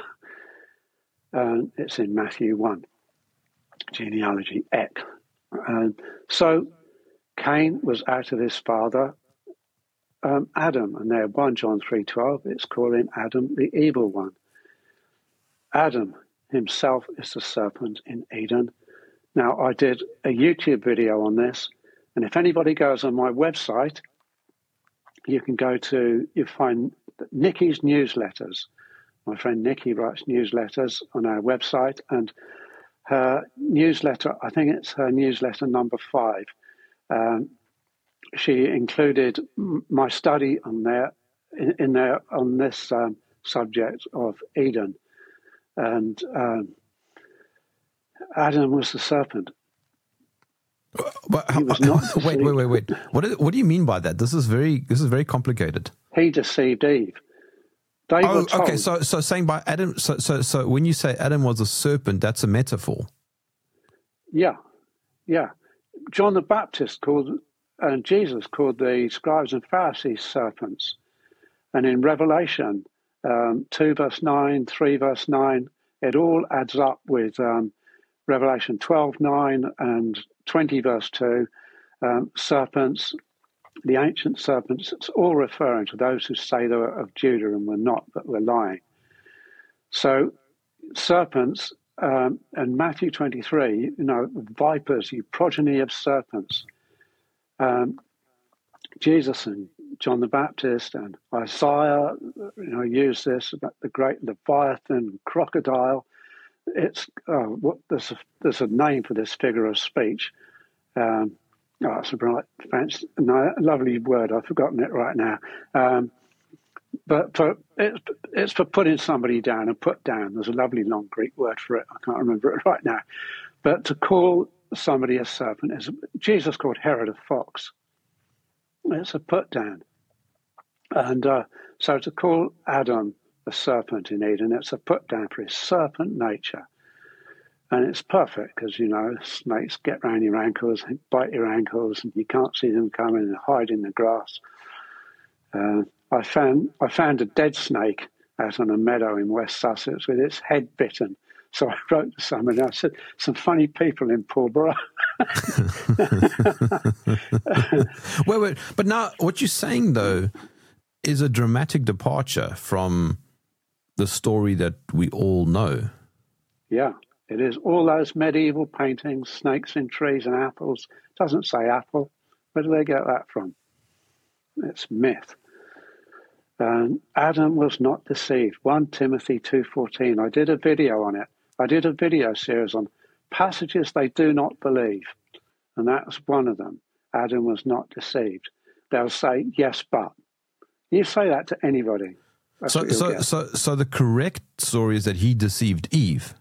Speaker 3: Um, it's in Matthew one, genealogy, Ek. Um, so Cain was out of his father, um, Adam, and there, First John three twelve, it's calling Adam the evil one. Adam himself is the serpent in Eden. Now, I did a YouTube video on this, and if anybody goes on my website, you can go to, you find Nikki's newsletters. My friend Nikki writes newsletters on our website, and her newsletter, I think it's her newsletter number five, um, she included my study on there, in, in there on this um, subject of Eden. And um, Adam was the serpent.
Speaker 2: But,
Speaker 3: He was not
Speaker 2: wait, wait, wait, wait. What, is, what do you mean by that? This is very, this is very complicated.
Speaker 3: He deceived Eve. They
Speaker 2: Oh,
Speaker 3: were told,
Speaker 2: okay. So, so saying by Adam, so, so, so when you say Adam was a serpent, that's a metaphor.
Speaker 3: yeah, yeah. John the Baptist called, and Jesus called the scribes and Pharisees serpents. And in Revelation um, two verse nine, three verse nine, it all adds up with um, Revelation twelve nine and twenty verse two, um, serpents, the ancient serpents. It's all referring to those who say they were of Judah and were not, but were lying. So serpents, um, and Matthew twenty-three, you know, vipers, you progeny of serpents. Um, Jesus and John the Baptist and Isaiah, you know, use this about the great Leviathan, crocodile. It's oh, what there's a, there's a name for this figure of speech. Um, oh, it's a bright, fancy, no, lovely word. I've forgotten it right now. Um, but for it's it's for putting somebody down and put down. There's a lovely long Greek word for it. I can't remember it right now. But to call somebody a serpent is Jesus called Herod a fox. It's a put down. And uh, so to call Adam a serpent in Eden, it's a put down for his serpent nature. And it's perfect because, you know, snakes get round your ankles, bite your ankles, and you can't see them coming and hide in the grass. Uh, I found I found a dead snake out on a meadow in West Sussex with its head bitten. So I wrote to somebody, I said, some funny people in Pulborough.
Speaker 2: wait, wait. But now what you're saying, though, is a dramatic departure from the story that we all know.
Speaker 3: Yeah, it is. All those medieval paintings, snakes in trees and apples. It doesn't say apple. Where do they get that from? It's myth. Um, Adam was not deceived. First Timothy two fourteen. I did a video on it. I did a video series on passages they do not believe. And that's one of them. Adam was not deceived. They'll say, yes, but. You say that to anybody. That's
Speaker 2: So,
Speaker 3: what you'll
Speaker 2: so,
Speaker 3: get.
Speaker 2: so, so the correct story is that he deceived Eve.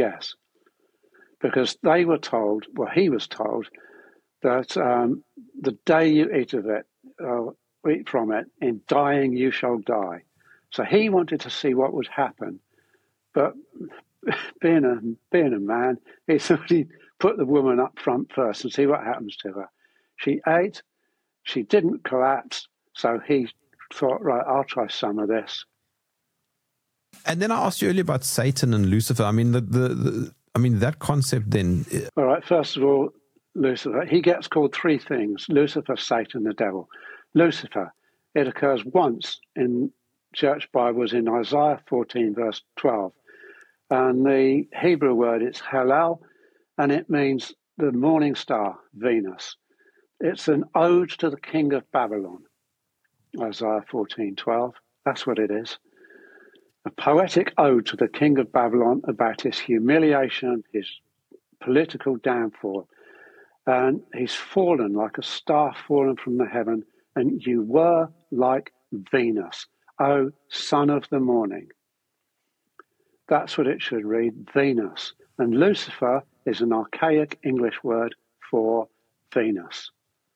Speaker 3: Yes. Because they were told, well, he was told, that um, the day you eat of it, uh, eat from it, in dying you shall die. So he wanted to see what would happen. But being a being a man, he thought he'd put the woman up front first and see what happens to her. She ate, she didn't collapse, so he thought, right, I'll try some of this.
Speaker 2: And then I asked you earlier about Satan and Lucifer. I mean, the, the, the I mean that concept then.
Speaker 3: All right, first of all, Lucifer, he gets called three things: Lucifer, Satan, the devil. Lucifer, it occurs once in church Bibles in Isaiah fourteen, verse twelve. And the Hebrew word is Hallel, and it means the morning star, Venus. It's an ode to the king of Babylon, Isaiah fourteen twelve. That's what it is. A poetic ode to the king of Babylon about his humiliation, his political downfall. And he's fallen like a star fallen from the heaven, and you were like Venus, O son of the morning. That's what it should read, Venus. And Lucifer is an archaic English word for Venus.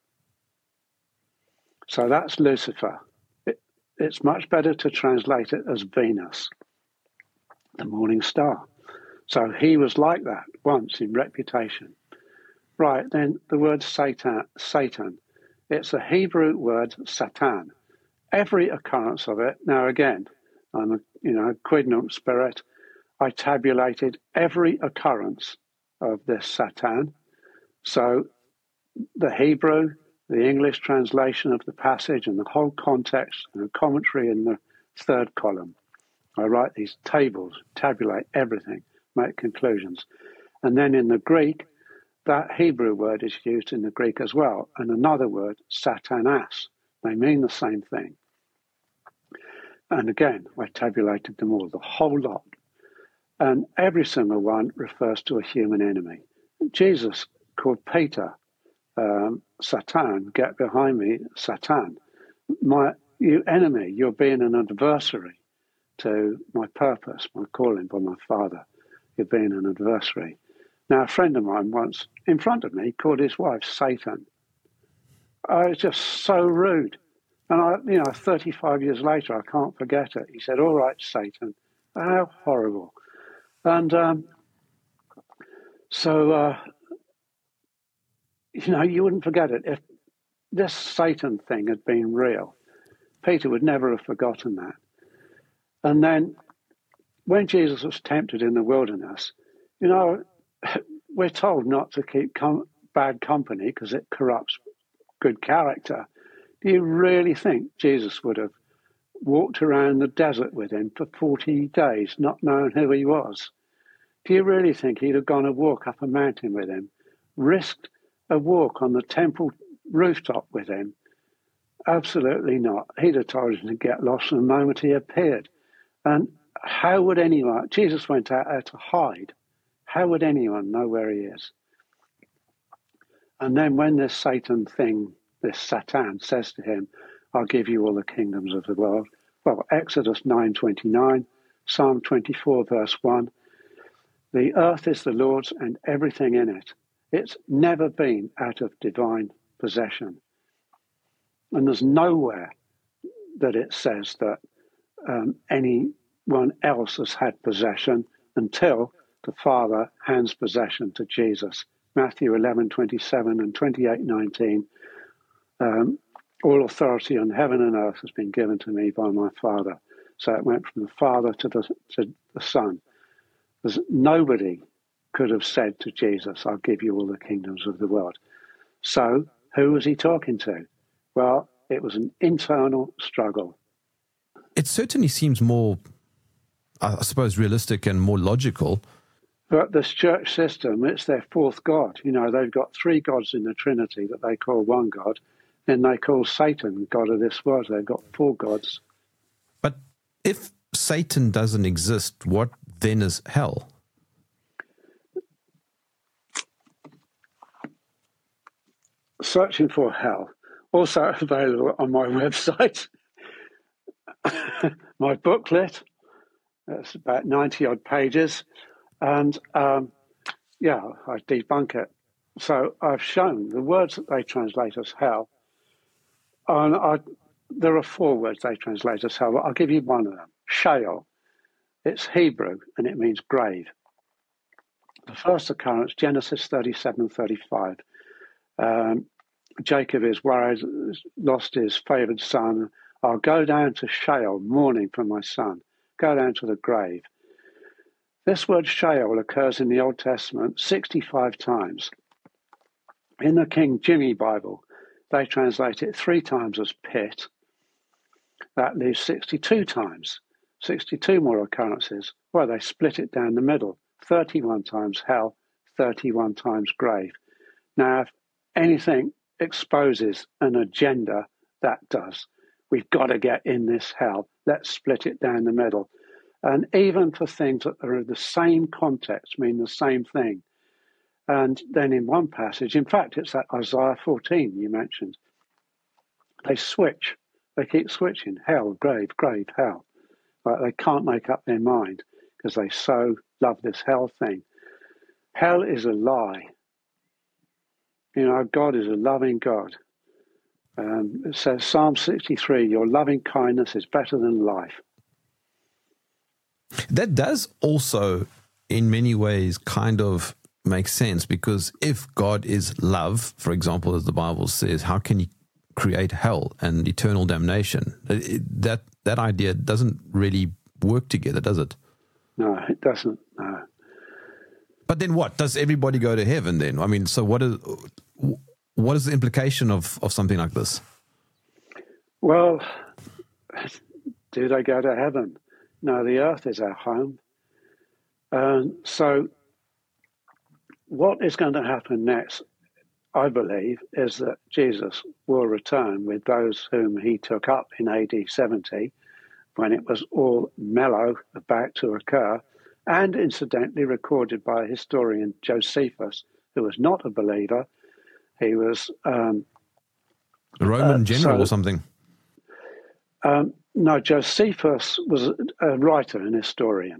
Speaker 3: So that's Lucifer. It, it's much better to translate it as Venus, the morning star. So he was like that once in reputation. Right, then the word Satan, Satan. It's a Hebrew word, Satan. Every occurrence of it, now again, I'm a you know, quid nunc spirit, I tabulated every occurrence of this Satan. So the Hebrew, the English translation of the passage and the whole context and the commentary in the third column. I write these tables, tabulate everything, make conclusions. And then in the Greek, that Hebrew word is used in the Greek as well. And another word, Satanas. They mean the same thing. And again, I tabulated them all, the whole lot. And every single one refers to a human enemy. Jesus called Peter, um, Satan, get behind me, Satan. My you enemy, you're being an adversary to my purpose, my calling by my Father. You're being an adversary. Now, a friend of mine once, in front of me, called his wife Satan. I was just so rude. And I, you know, thirty-five years later, I can't forget it. He said, all right, Satan. How horrible. And um, so, uh, you know, you wouldn't forget it. If this Satan thing had been real, Peter would never have forgotten that. And then when Jesus was tempted in the wilderness, you know, we're told not to keep com- bad company because it corrupts good character. Do you really think Jesus would have walked around the desert with him for forty days, not knowing who he was? Do you really think he'd have gone a walk up a mountain with him, risked a walk on the temple rooftop with him? Absolutely not. He'd have told him to get lost the moment he appeared. And how would anyone, Jesus went out there to hide. How would anyone know where he is? And then when this Satan thing, this Satan says to him, I'll give you all the kingdoms of the world. Well, Exodus nine twenty-nine, Psalm twenty-four, verse one. The earth is the Lord's and everything in it. It's never been out of divine possession. And there's nowhere that it says that um, anyone else has had possession until the Father hands possession to Jesus. Matthew eleven twenty-seven and twenty-eight nineteen. Um, all authority on heaven and earth has been given to me by my Father. So it went from the Father to the, to the Son. There's nobody could have said to Jesus, I'll give you all the kingdoms of the world. So who was he talking to? Well, it was an internal struggle.
Speaker 2: It certainly seems more, I suppose, realistic and more logical.
Speaker 3: But this church system, it's their fourth God. You know, they've got three gods in the Trinity that they call one God, and they call Satan God of this world. They've got four gods.
Speaker 2: But if Satan doesn't exist, what then is hell?
Speaker 3: Searching for hell. Also available on my website. My booklet. That's about ninety odd pages. And um, yeah, I debunk it. So I've shown the words that they translate as hell. And I, there are four words they translate as hell. I'll give you one of them. Sheol. It's Hebrew and it means grave. The first occurrence, Genesis thirty-seven thirty-five. Um, Jacob is worried, lost his favoured son. I'll go down to Sheol, mourning for my son. Go down to the grave. This word Sheol occurs in the Old Testament sixty-five times. In the King Jimmy Bible, they translate it three times as pit. That leaves sixty-two times, sixty-two more occurrences, where they split it down the middle. thirty-one times hell, thirty-one times grave. Now, if anything exposes an agenda, that does. We've got to get in this hell. Let's split it down the middle. And even for things that are in the same context, mean the same thing. And then in one passage, in fact, it's that Isaiah fourteen you mentioned, they switch. They keep switching. Hell, grave, grave, hell. Like they can't make up their mind because they so love this hell thing. Hell is a lie. You know, God is a loving God. Um, it says, Psalm sixty-three, your loving kindness is better than life.
Speaker 2: That does also, in many ways, kind of make sense, because if God is love, for example, as the Bible says, how can he create hell and eternal damnation? It, that that idea doesn't really work together, does it?
Speaker 3: No, it doesn't. No.
Speaker 2: But then what? Does everybody go to heaven then? I mean, so what is what is the implication of, of something like this?
Speaker 3: Well, do they go to heaven? No, the earth is our home. And so what is going to happen next, I believe, is that Jesus will return with those whom he took up in A D seventy, when it was all mellow about to occur, and incidentally recorded by historian Josephus, who was not a believer. He was um,
Speaker 2: a Roman
Speaker 3: uh,
Speaker 2: general
Speaker 3: so,
Speaker 2: or something.
Speaker 3: Um, no, Josephus was a writer and historian.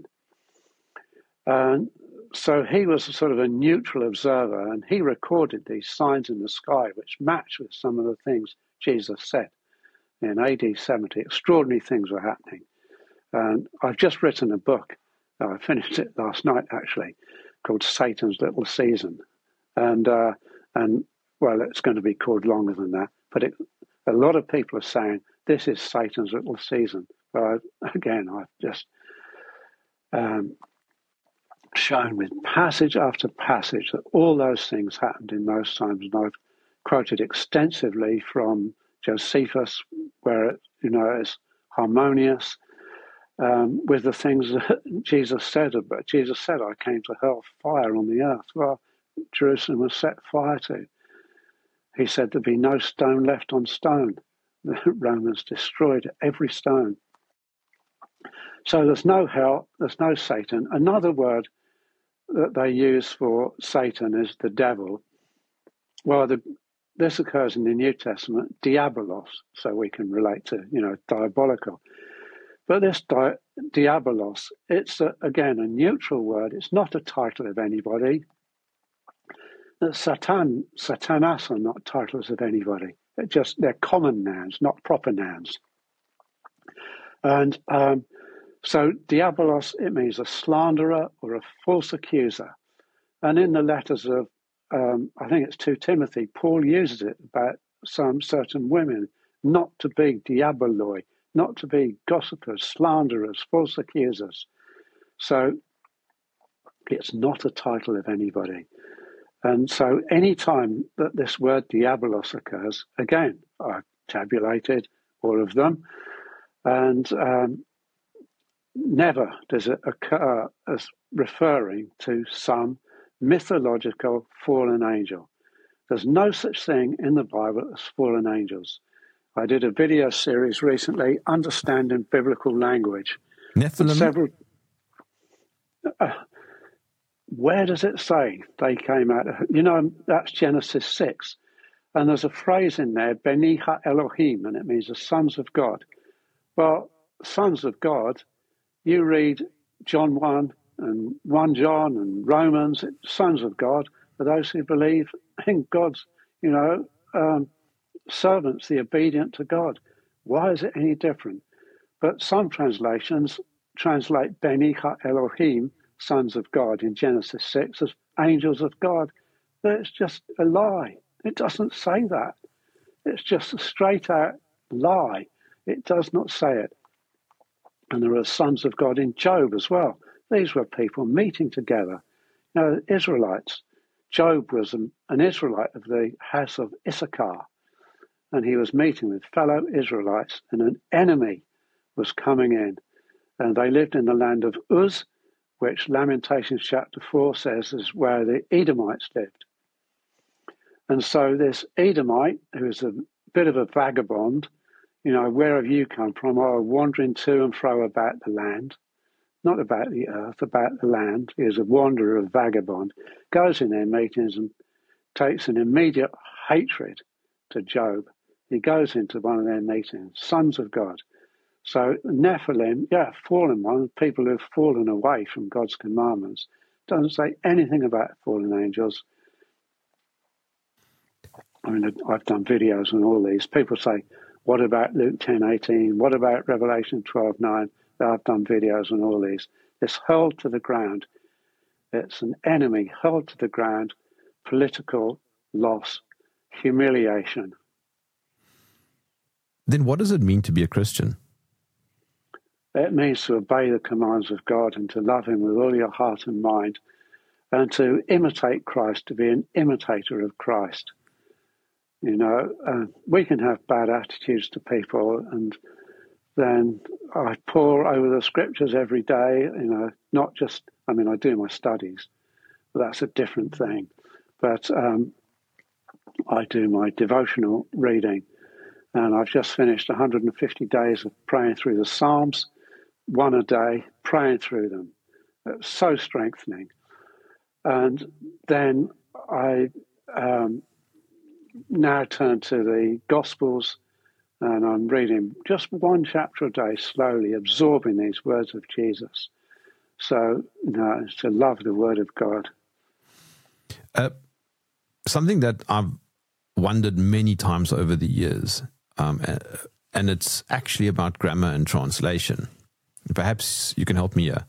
Speaker 3: And so he was sort of a neutral observer, and he recorded these signs in the sky which match with some of the things Jesus said. In A D seventy, extraordinary things were happening. And I've just written a book. I finished it last night, actually, called Satan's Little Season. And, uh, and well, it's going to be called longer than that. But it, a lot of people are saying, this is Satan's little season. But I, again, I've just um, shown with passage after passage that all those things happened in those times. And I've quoted extensively from Josephus, where it, you know, is harmonious um, with the things that Jesus said. But Jesus said, I came to hurl fire on the earth. Well, Jerusalem was set fire to. He said there'd be no stone left on stone. The Romans destroyed every stone. So there's no hell, there's no Satan. Another word that they use for Satan is the devil. Well, the, this occurs in the New Testament, diabolos, so we can relate to, you know, diabolical. But this di- diabolos, it's, a, again, a neutral word. It's not a title of anybody. The Satan, Satanas are not titles of anybody. They're just, they're common nouns, not proper nouns. And um, so diabolos, it means a slanderer or a false accuser. And in the letters of, um, I think it's to Timothy, Paul uses it about some certain women, not to be diaboloi, not to be gossipers, slanderers, false accusers. So it's not a title of anybody. And so any time that this word diabolos occurs, again, I've tabulated all of them, and um, never does it occur as referring to some mythological fallen angel. There's no such thing in the Bible as fallen angels. I did a video series recently, Understanding Biblical Language.
Speaker 2: Nephilim?
Speaker 3: Several, uh, where does it say they came out? You know, that's Genesis six. And there's a phrase in there, Beni ha Elohim, and it means the sons of God. Well, sons of God, you read John one, and First John and Romans, sons of God are those who believe in God's, you know, um, servants, the obedient to God. Why is it any different? But some translations translate Beni Ha Elohim, sons of God, in Genesis six as angels of God. But it's just a lie. It doesn't say that. It's just a straight out lie. It does not say it. And there are sons of God in Job as well. These were people meeting together. You know, Israelites. Job was an, an Israelite of the house of Issachar, and he was meeting with fellow Israelites, and an enemy was coming in. And they lived in the land of Uz, which Lamentations chapter four says is where the Edomites lived. And so this Edomite, who is a bit of a vagabond, you know, where have you come from? Oh, wandering to and fro about the land, not about the earth, about the land. He is a wanderer, a vagabond, goes in their meetings and takes an immediate hatred to Job. He goes into one of their meetings, sons of God. So Nephilim, yeah, fallen ones, people who have fallen away from God's commandments, doesn't say anything about fallen angels. I mean, I've done videos on all these. People say, what about Luke ten eighteen? What about Revelation twelve nine? I've done videos on all these. It's hurled to the ground. It's an enemy hurled to the ground, political loss, humiliation.
Speaker 2: Then what does it mean to be a Christian?
Speaker 3: It means to obey the commands of God and to love him with all your heart and mind, and to imitate Christ, to be an imitator of Christ. You know, uh, we can have bad attitudes to people, and then I pore over the scriptures every day, you know, not just, I mean, I do my studies, but that's a different thing. But um, I do my devotional reading, and I've just finished one hundred fifty days of praying through the Psalms, one a day, praying through them. It's so strengthening. And then I um, now turn to the Gospels, and I'm reading just one chapter a day, slowly absorbing these words of Jesus. So, you know, it's to love the Word of God.
Speaker 2: Uh, something that I've wondered many times over the years, um, and it's actually about grammar and translation. Perhaps you can help me here.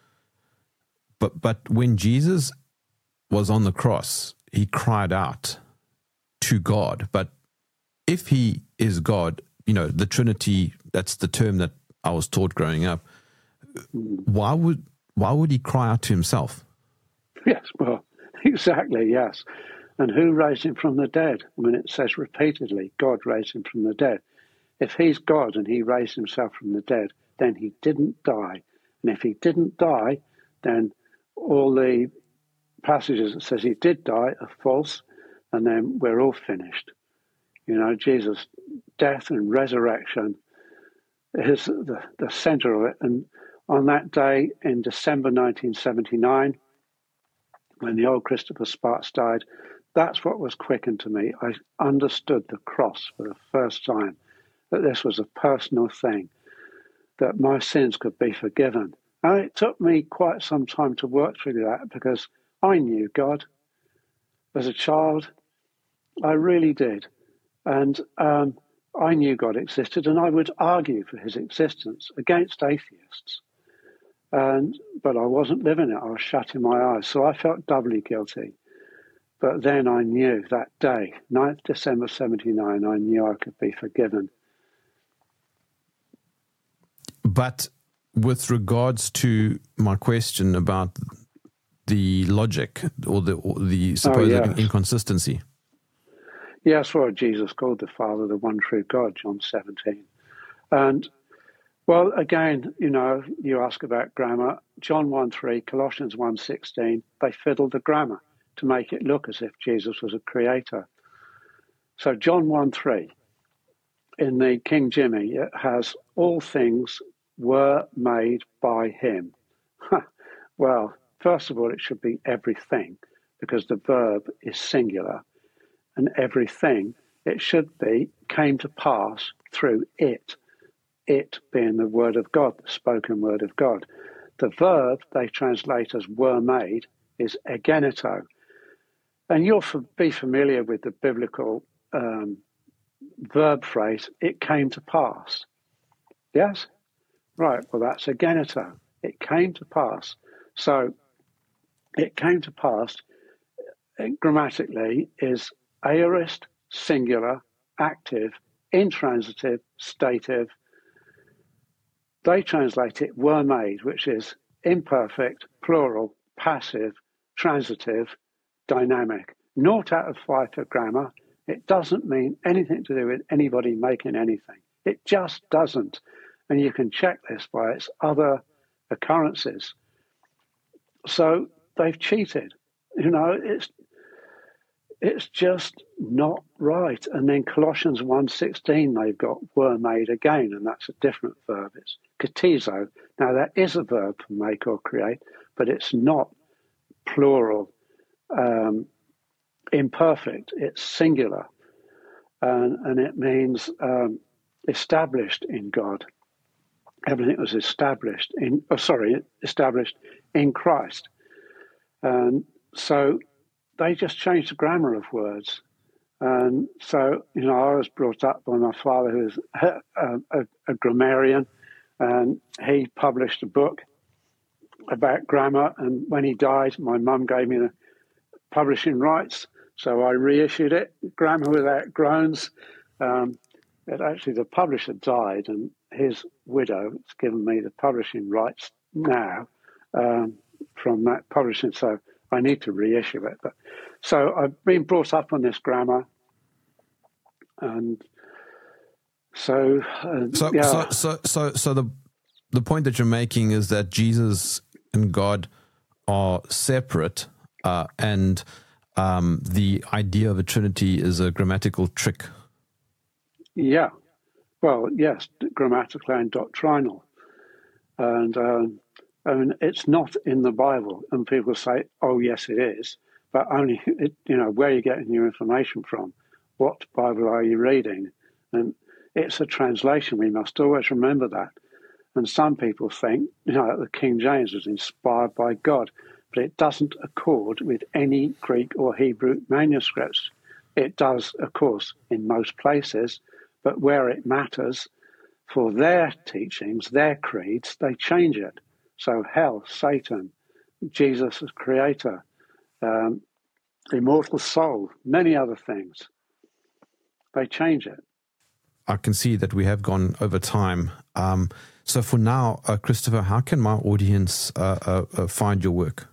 Speaker 2: But but when Jesus was on the cross, he cried out to God. But if he is God, you know, the Trinity, that's the term that I was taught growing up. Why would why would he cry out to himself?
Speaker 3: Yes, well, exactly, yes. And who raised him from the dead? I mean, it says repeatedly, God raised him from the dead. If he's God and he raised himself from the dead, then he didn't die. And if he didn't die, then all the passages that says he did die are false, and then we're all finished. You know, Jesus' death and resurrection is the, the center of it. And on that day in December nineteen seventy-nine, when the old Christopher Sparks died, that's what was quickened to me. I understood the cross for the first time, that this was a personal thing, that my sins could be forgiven. And it took me quite some time to work through that, because I knew God as a child. I really did. And um, I knew God existed, and I would argue for his existence against atheists. And but I wasn't living it. I was shutting my eyes. So I felt doubly guilty. But then I knew that day, ninth of December seventy-nine, I knew I could be forgiven.
Speaker 2: But with regards to my question about the logic or the or the supposed
Speaker 3: oh, yes.
Speaker 2: inconsistency.
Speaker 3: Yes, well, Jesus called the Father the one true God, John seventeen. And, well, again, you know, you ask about grammar. John one three, Colossians one sixteen, they fiddled the grammar to make it look as if Jesus was a creator. So John one three, in the King Jimmy, it has all things were made by him. Well, first of all, it should be everything, because the verb is singular. And everything, it should be, came to pass through it, it being the word of God, the spoken word of God. The verb they translate as were made is egeneto. And you'll be familiar with the biblical um, verb phrase, it came to pass. Yes? Right, well, that's egeneto. It came to pass. So it came to pass, it, grammatically, is aorist, singular, active, intransitive, stative. They translate it were made, which is imperfect, plural, passive, transitive, dynamic. Naught out of five for grammar. It doesn't mean anything to do with anybody making anything. It just doesn't. And you can check this by its other occurrences. So they've cheated. You know, it's it's just not right. And then Colossians one sixteen, they've got were made again, and that's a different verb. It's katizo. Now, that is a verb for make or create, but it's not plural, um, imperfect. It's singular. And, and it means um, established in God. Everything was established in, oh, sorry, established in Christ. And so they just changed the grammar of words. And so, you know, I was brought up by my father, who was a, a, a grammarian, and he published a book about grammar. And when he died, my mum gave me the publishing rights. So I reissued it, Grammar Without Groans. Um, it actually, the publisher died, and his widow has given me the publishing rights now um, from that publishing. So I need to reissue it. But so I've been brought up on this grammar, and so uh,
Speaker 2: So,
Speaker 3: yeah.
Speaker 2: so, so, so, so the the point that you're making is that Jesus and God are separate, uh, and um, the idea of a Trinity is a grammatical trick.
Speaker 3: Yeah, well, yes, grammatical and doctrinal, and um, I mean it's not in the Bible. And people say, "Oh, yes, it is," but only it, you know where are you getting your information from? What Bible are you reading? And it's a translation. We must always remember that. And some people think, you know, the King James was inspired by God, but it doesn't accord with any Greek or Hebrew manuscripts. It does, of course, in most places, but where it matters for their teachings, their creeds, they change it. So hell, Satan, Jesus as creator, um, immortal soul, many other things. They change it.
Speaker 2: I can see that we have gone over time. Um, so for now, uh, Christopher, how can my audience uh, uh, uh, find your work?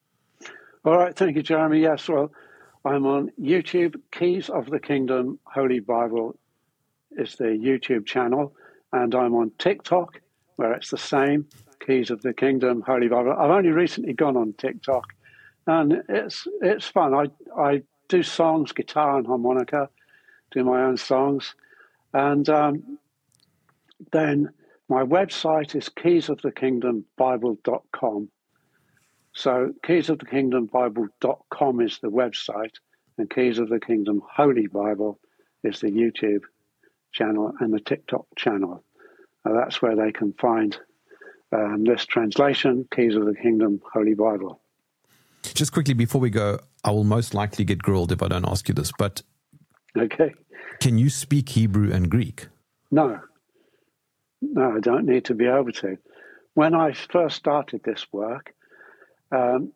Speaker 3: All right, thank you, Jeremy. Yes, well, I'm on YouTube. Keys of the Kingdom Holy Bible is the YouTube channel, and I'm on TikTok, where it's the same, Keys of the Kingdom Holy Bible. I've only recently gone on TikTok, and it's it's fun. I I do songs, guitar and harmonica, do my own songs, and um, then my website is keys of the kingdom bible dot com. So keys of the kingdom bible dot com is the website, and Keys of the Kingdom Holy Bible is the YouTube channel and the TikTok channel. Uh, that's where they can find um, this translation, Keys of the Kingdom Holy Bible.
Speaker 2: Just quickly before we go, I will most likely get grilled if I don't ask you this, but
Speaker 3: Okay.
Speaker 2: can you speak Hebrew and Greek?
Speaker 3: No. No, I don't need to be able to. When I first started this work, um,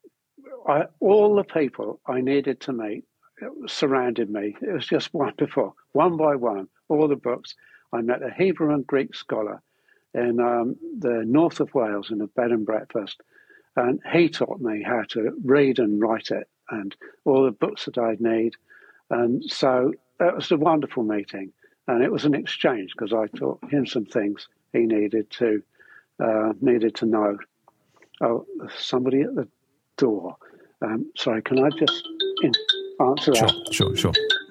Speaker 3: I, all the people I needed to meet surrounded me. It was just wonderful. One by one, all the books. I met a Hebrew and Greek scholar in um, the north of Wales in a bed and breakfast, and he taught me how to read and write it and all the books that I'd need. And so that was a wonderful meeting. And it was an exchange because I taught him some things he needed to uh, needed to know. Oh, there's somebody at the door. Um, sorry, can I just in- answer that?
Speaker 2: Sure, sure, sure.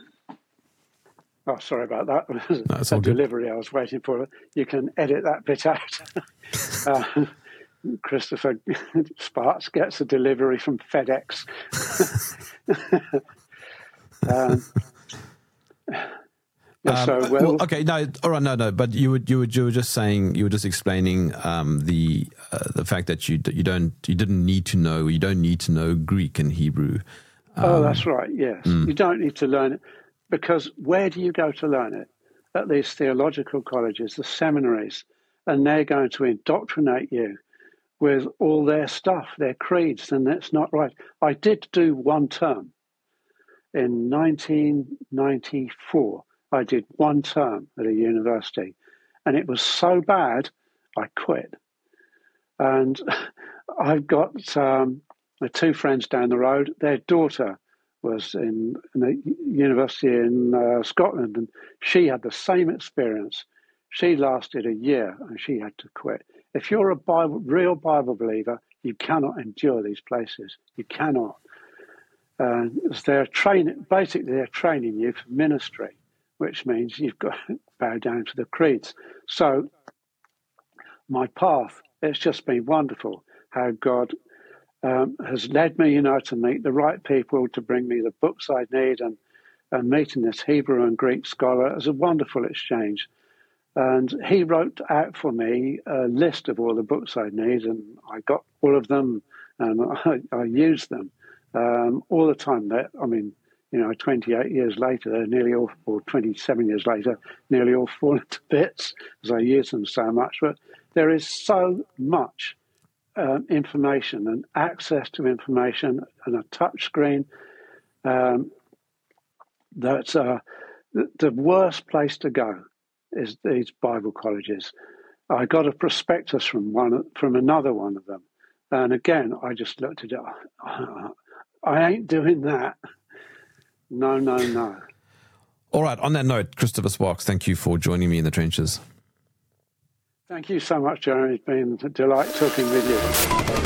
Speaker 3: Oh, sorry about that.
Speaker 2: No, it's
Speaker 3: a
Speaker 2: all good.
Speaker 3: delivery I was waiting for. You can edit that bit out. uh, Christopher Sparks gets a delivery from FedEx. um, Yeah, so,
Speaker 2: Um,
Speaker 3: well,
Speaker 2: well, okay, no, all right, no, no. But you were you were you were just saying you were just explaining um, the uh, the fact that you you don't you didn't need to know you don't need to know Greek and Hebrew. Um,
Speaker 3: oh, that's right. Yes,
Speaker 2: mm.
Speaker 3: you don't need to learn it, because where do you go to learn it? At these theological colleges, the seminaries, and they're going to indoctrinate you with all their stuff, their creeds, and that's not right. I did do one term in nineteen ninety-four. I did one term at a university, and it was so bad, I quit. And I've got um, two friends down the road. Their daughter was in, in a university in uh, Scotland, and she had the same experience. She lasted a year, and she had to quit. If you're a Bible, real Bible believer, you cannot endure these places. You cannot. Uh, they're training. Basically, they're training you for ministry, which means you've got to bow down to the creeds. So my path, it's just been wonderful how God um, has led me, you know, to meet the right people, to bring me the books I need, and, and meeting this Hebrew and Greek scholar. It was a wonderful exchange. And he wrote out for me a list of all the books I need, and I got all of them, and I, I used them um, all the time. That I mean, you know, twenty-eight years later, they're nearly all, or twenty-seven years later, nearly all fallen to bits because I use them so much. But there is so much um, information and access to information and a touch screen um, that uh, the, the worst place to go is these Bible colleges. I got a prospectus from one from another one of them, and again I just looked at it. I ain't doing that. No, no, no.
Speaker 2: All right. On that note, Christopher Sparks, thank you for joining me in the trenches.
Speaker 3: Thank you so much, Jeremy. It's been a delight talking with you.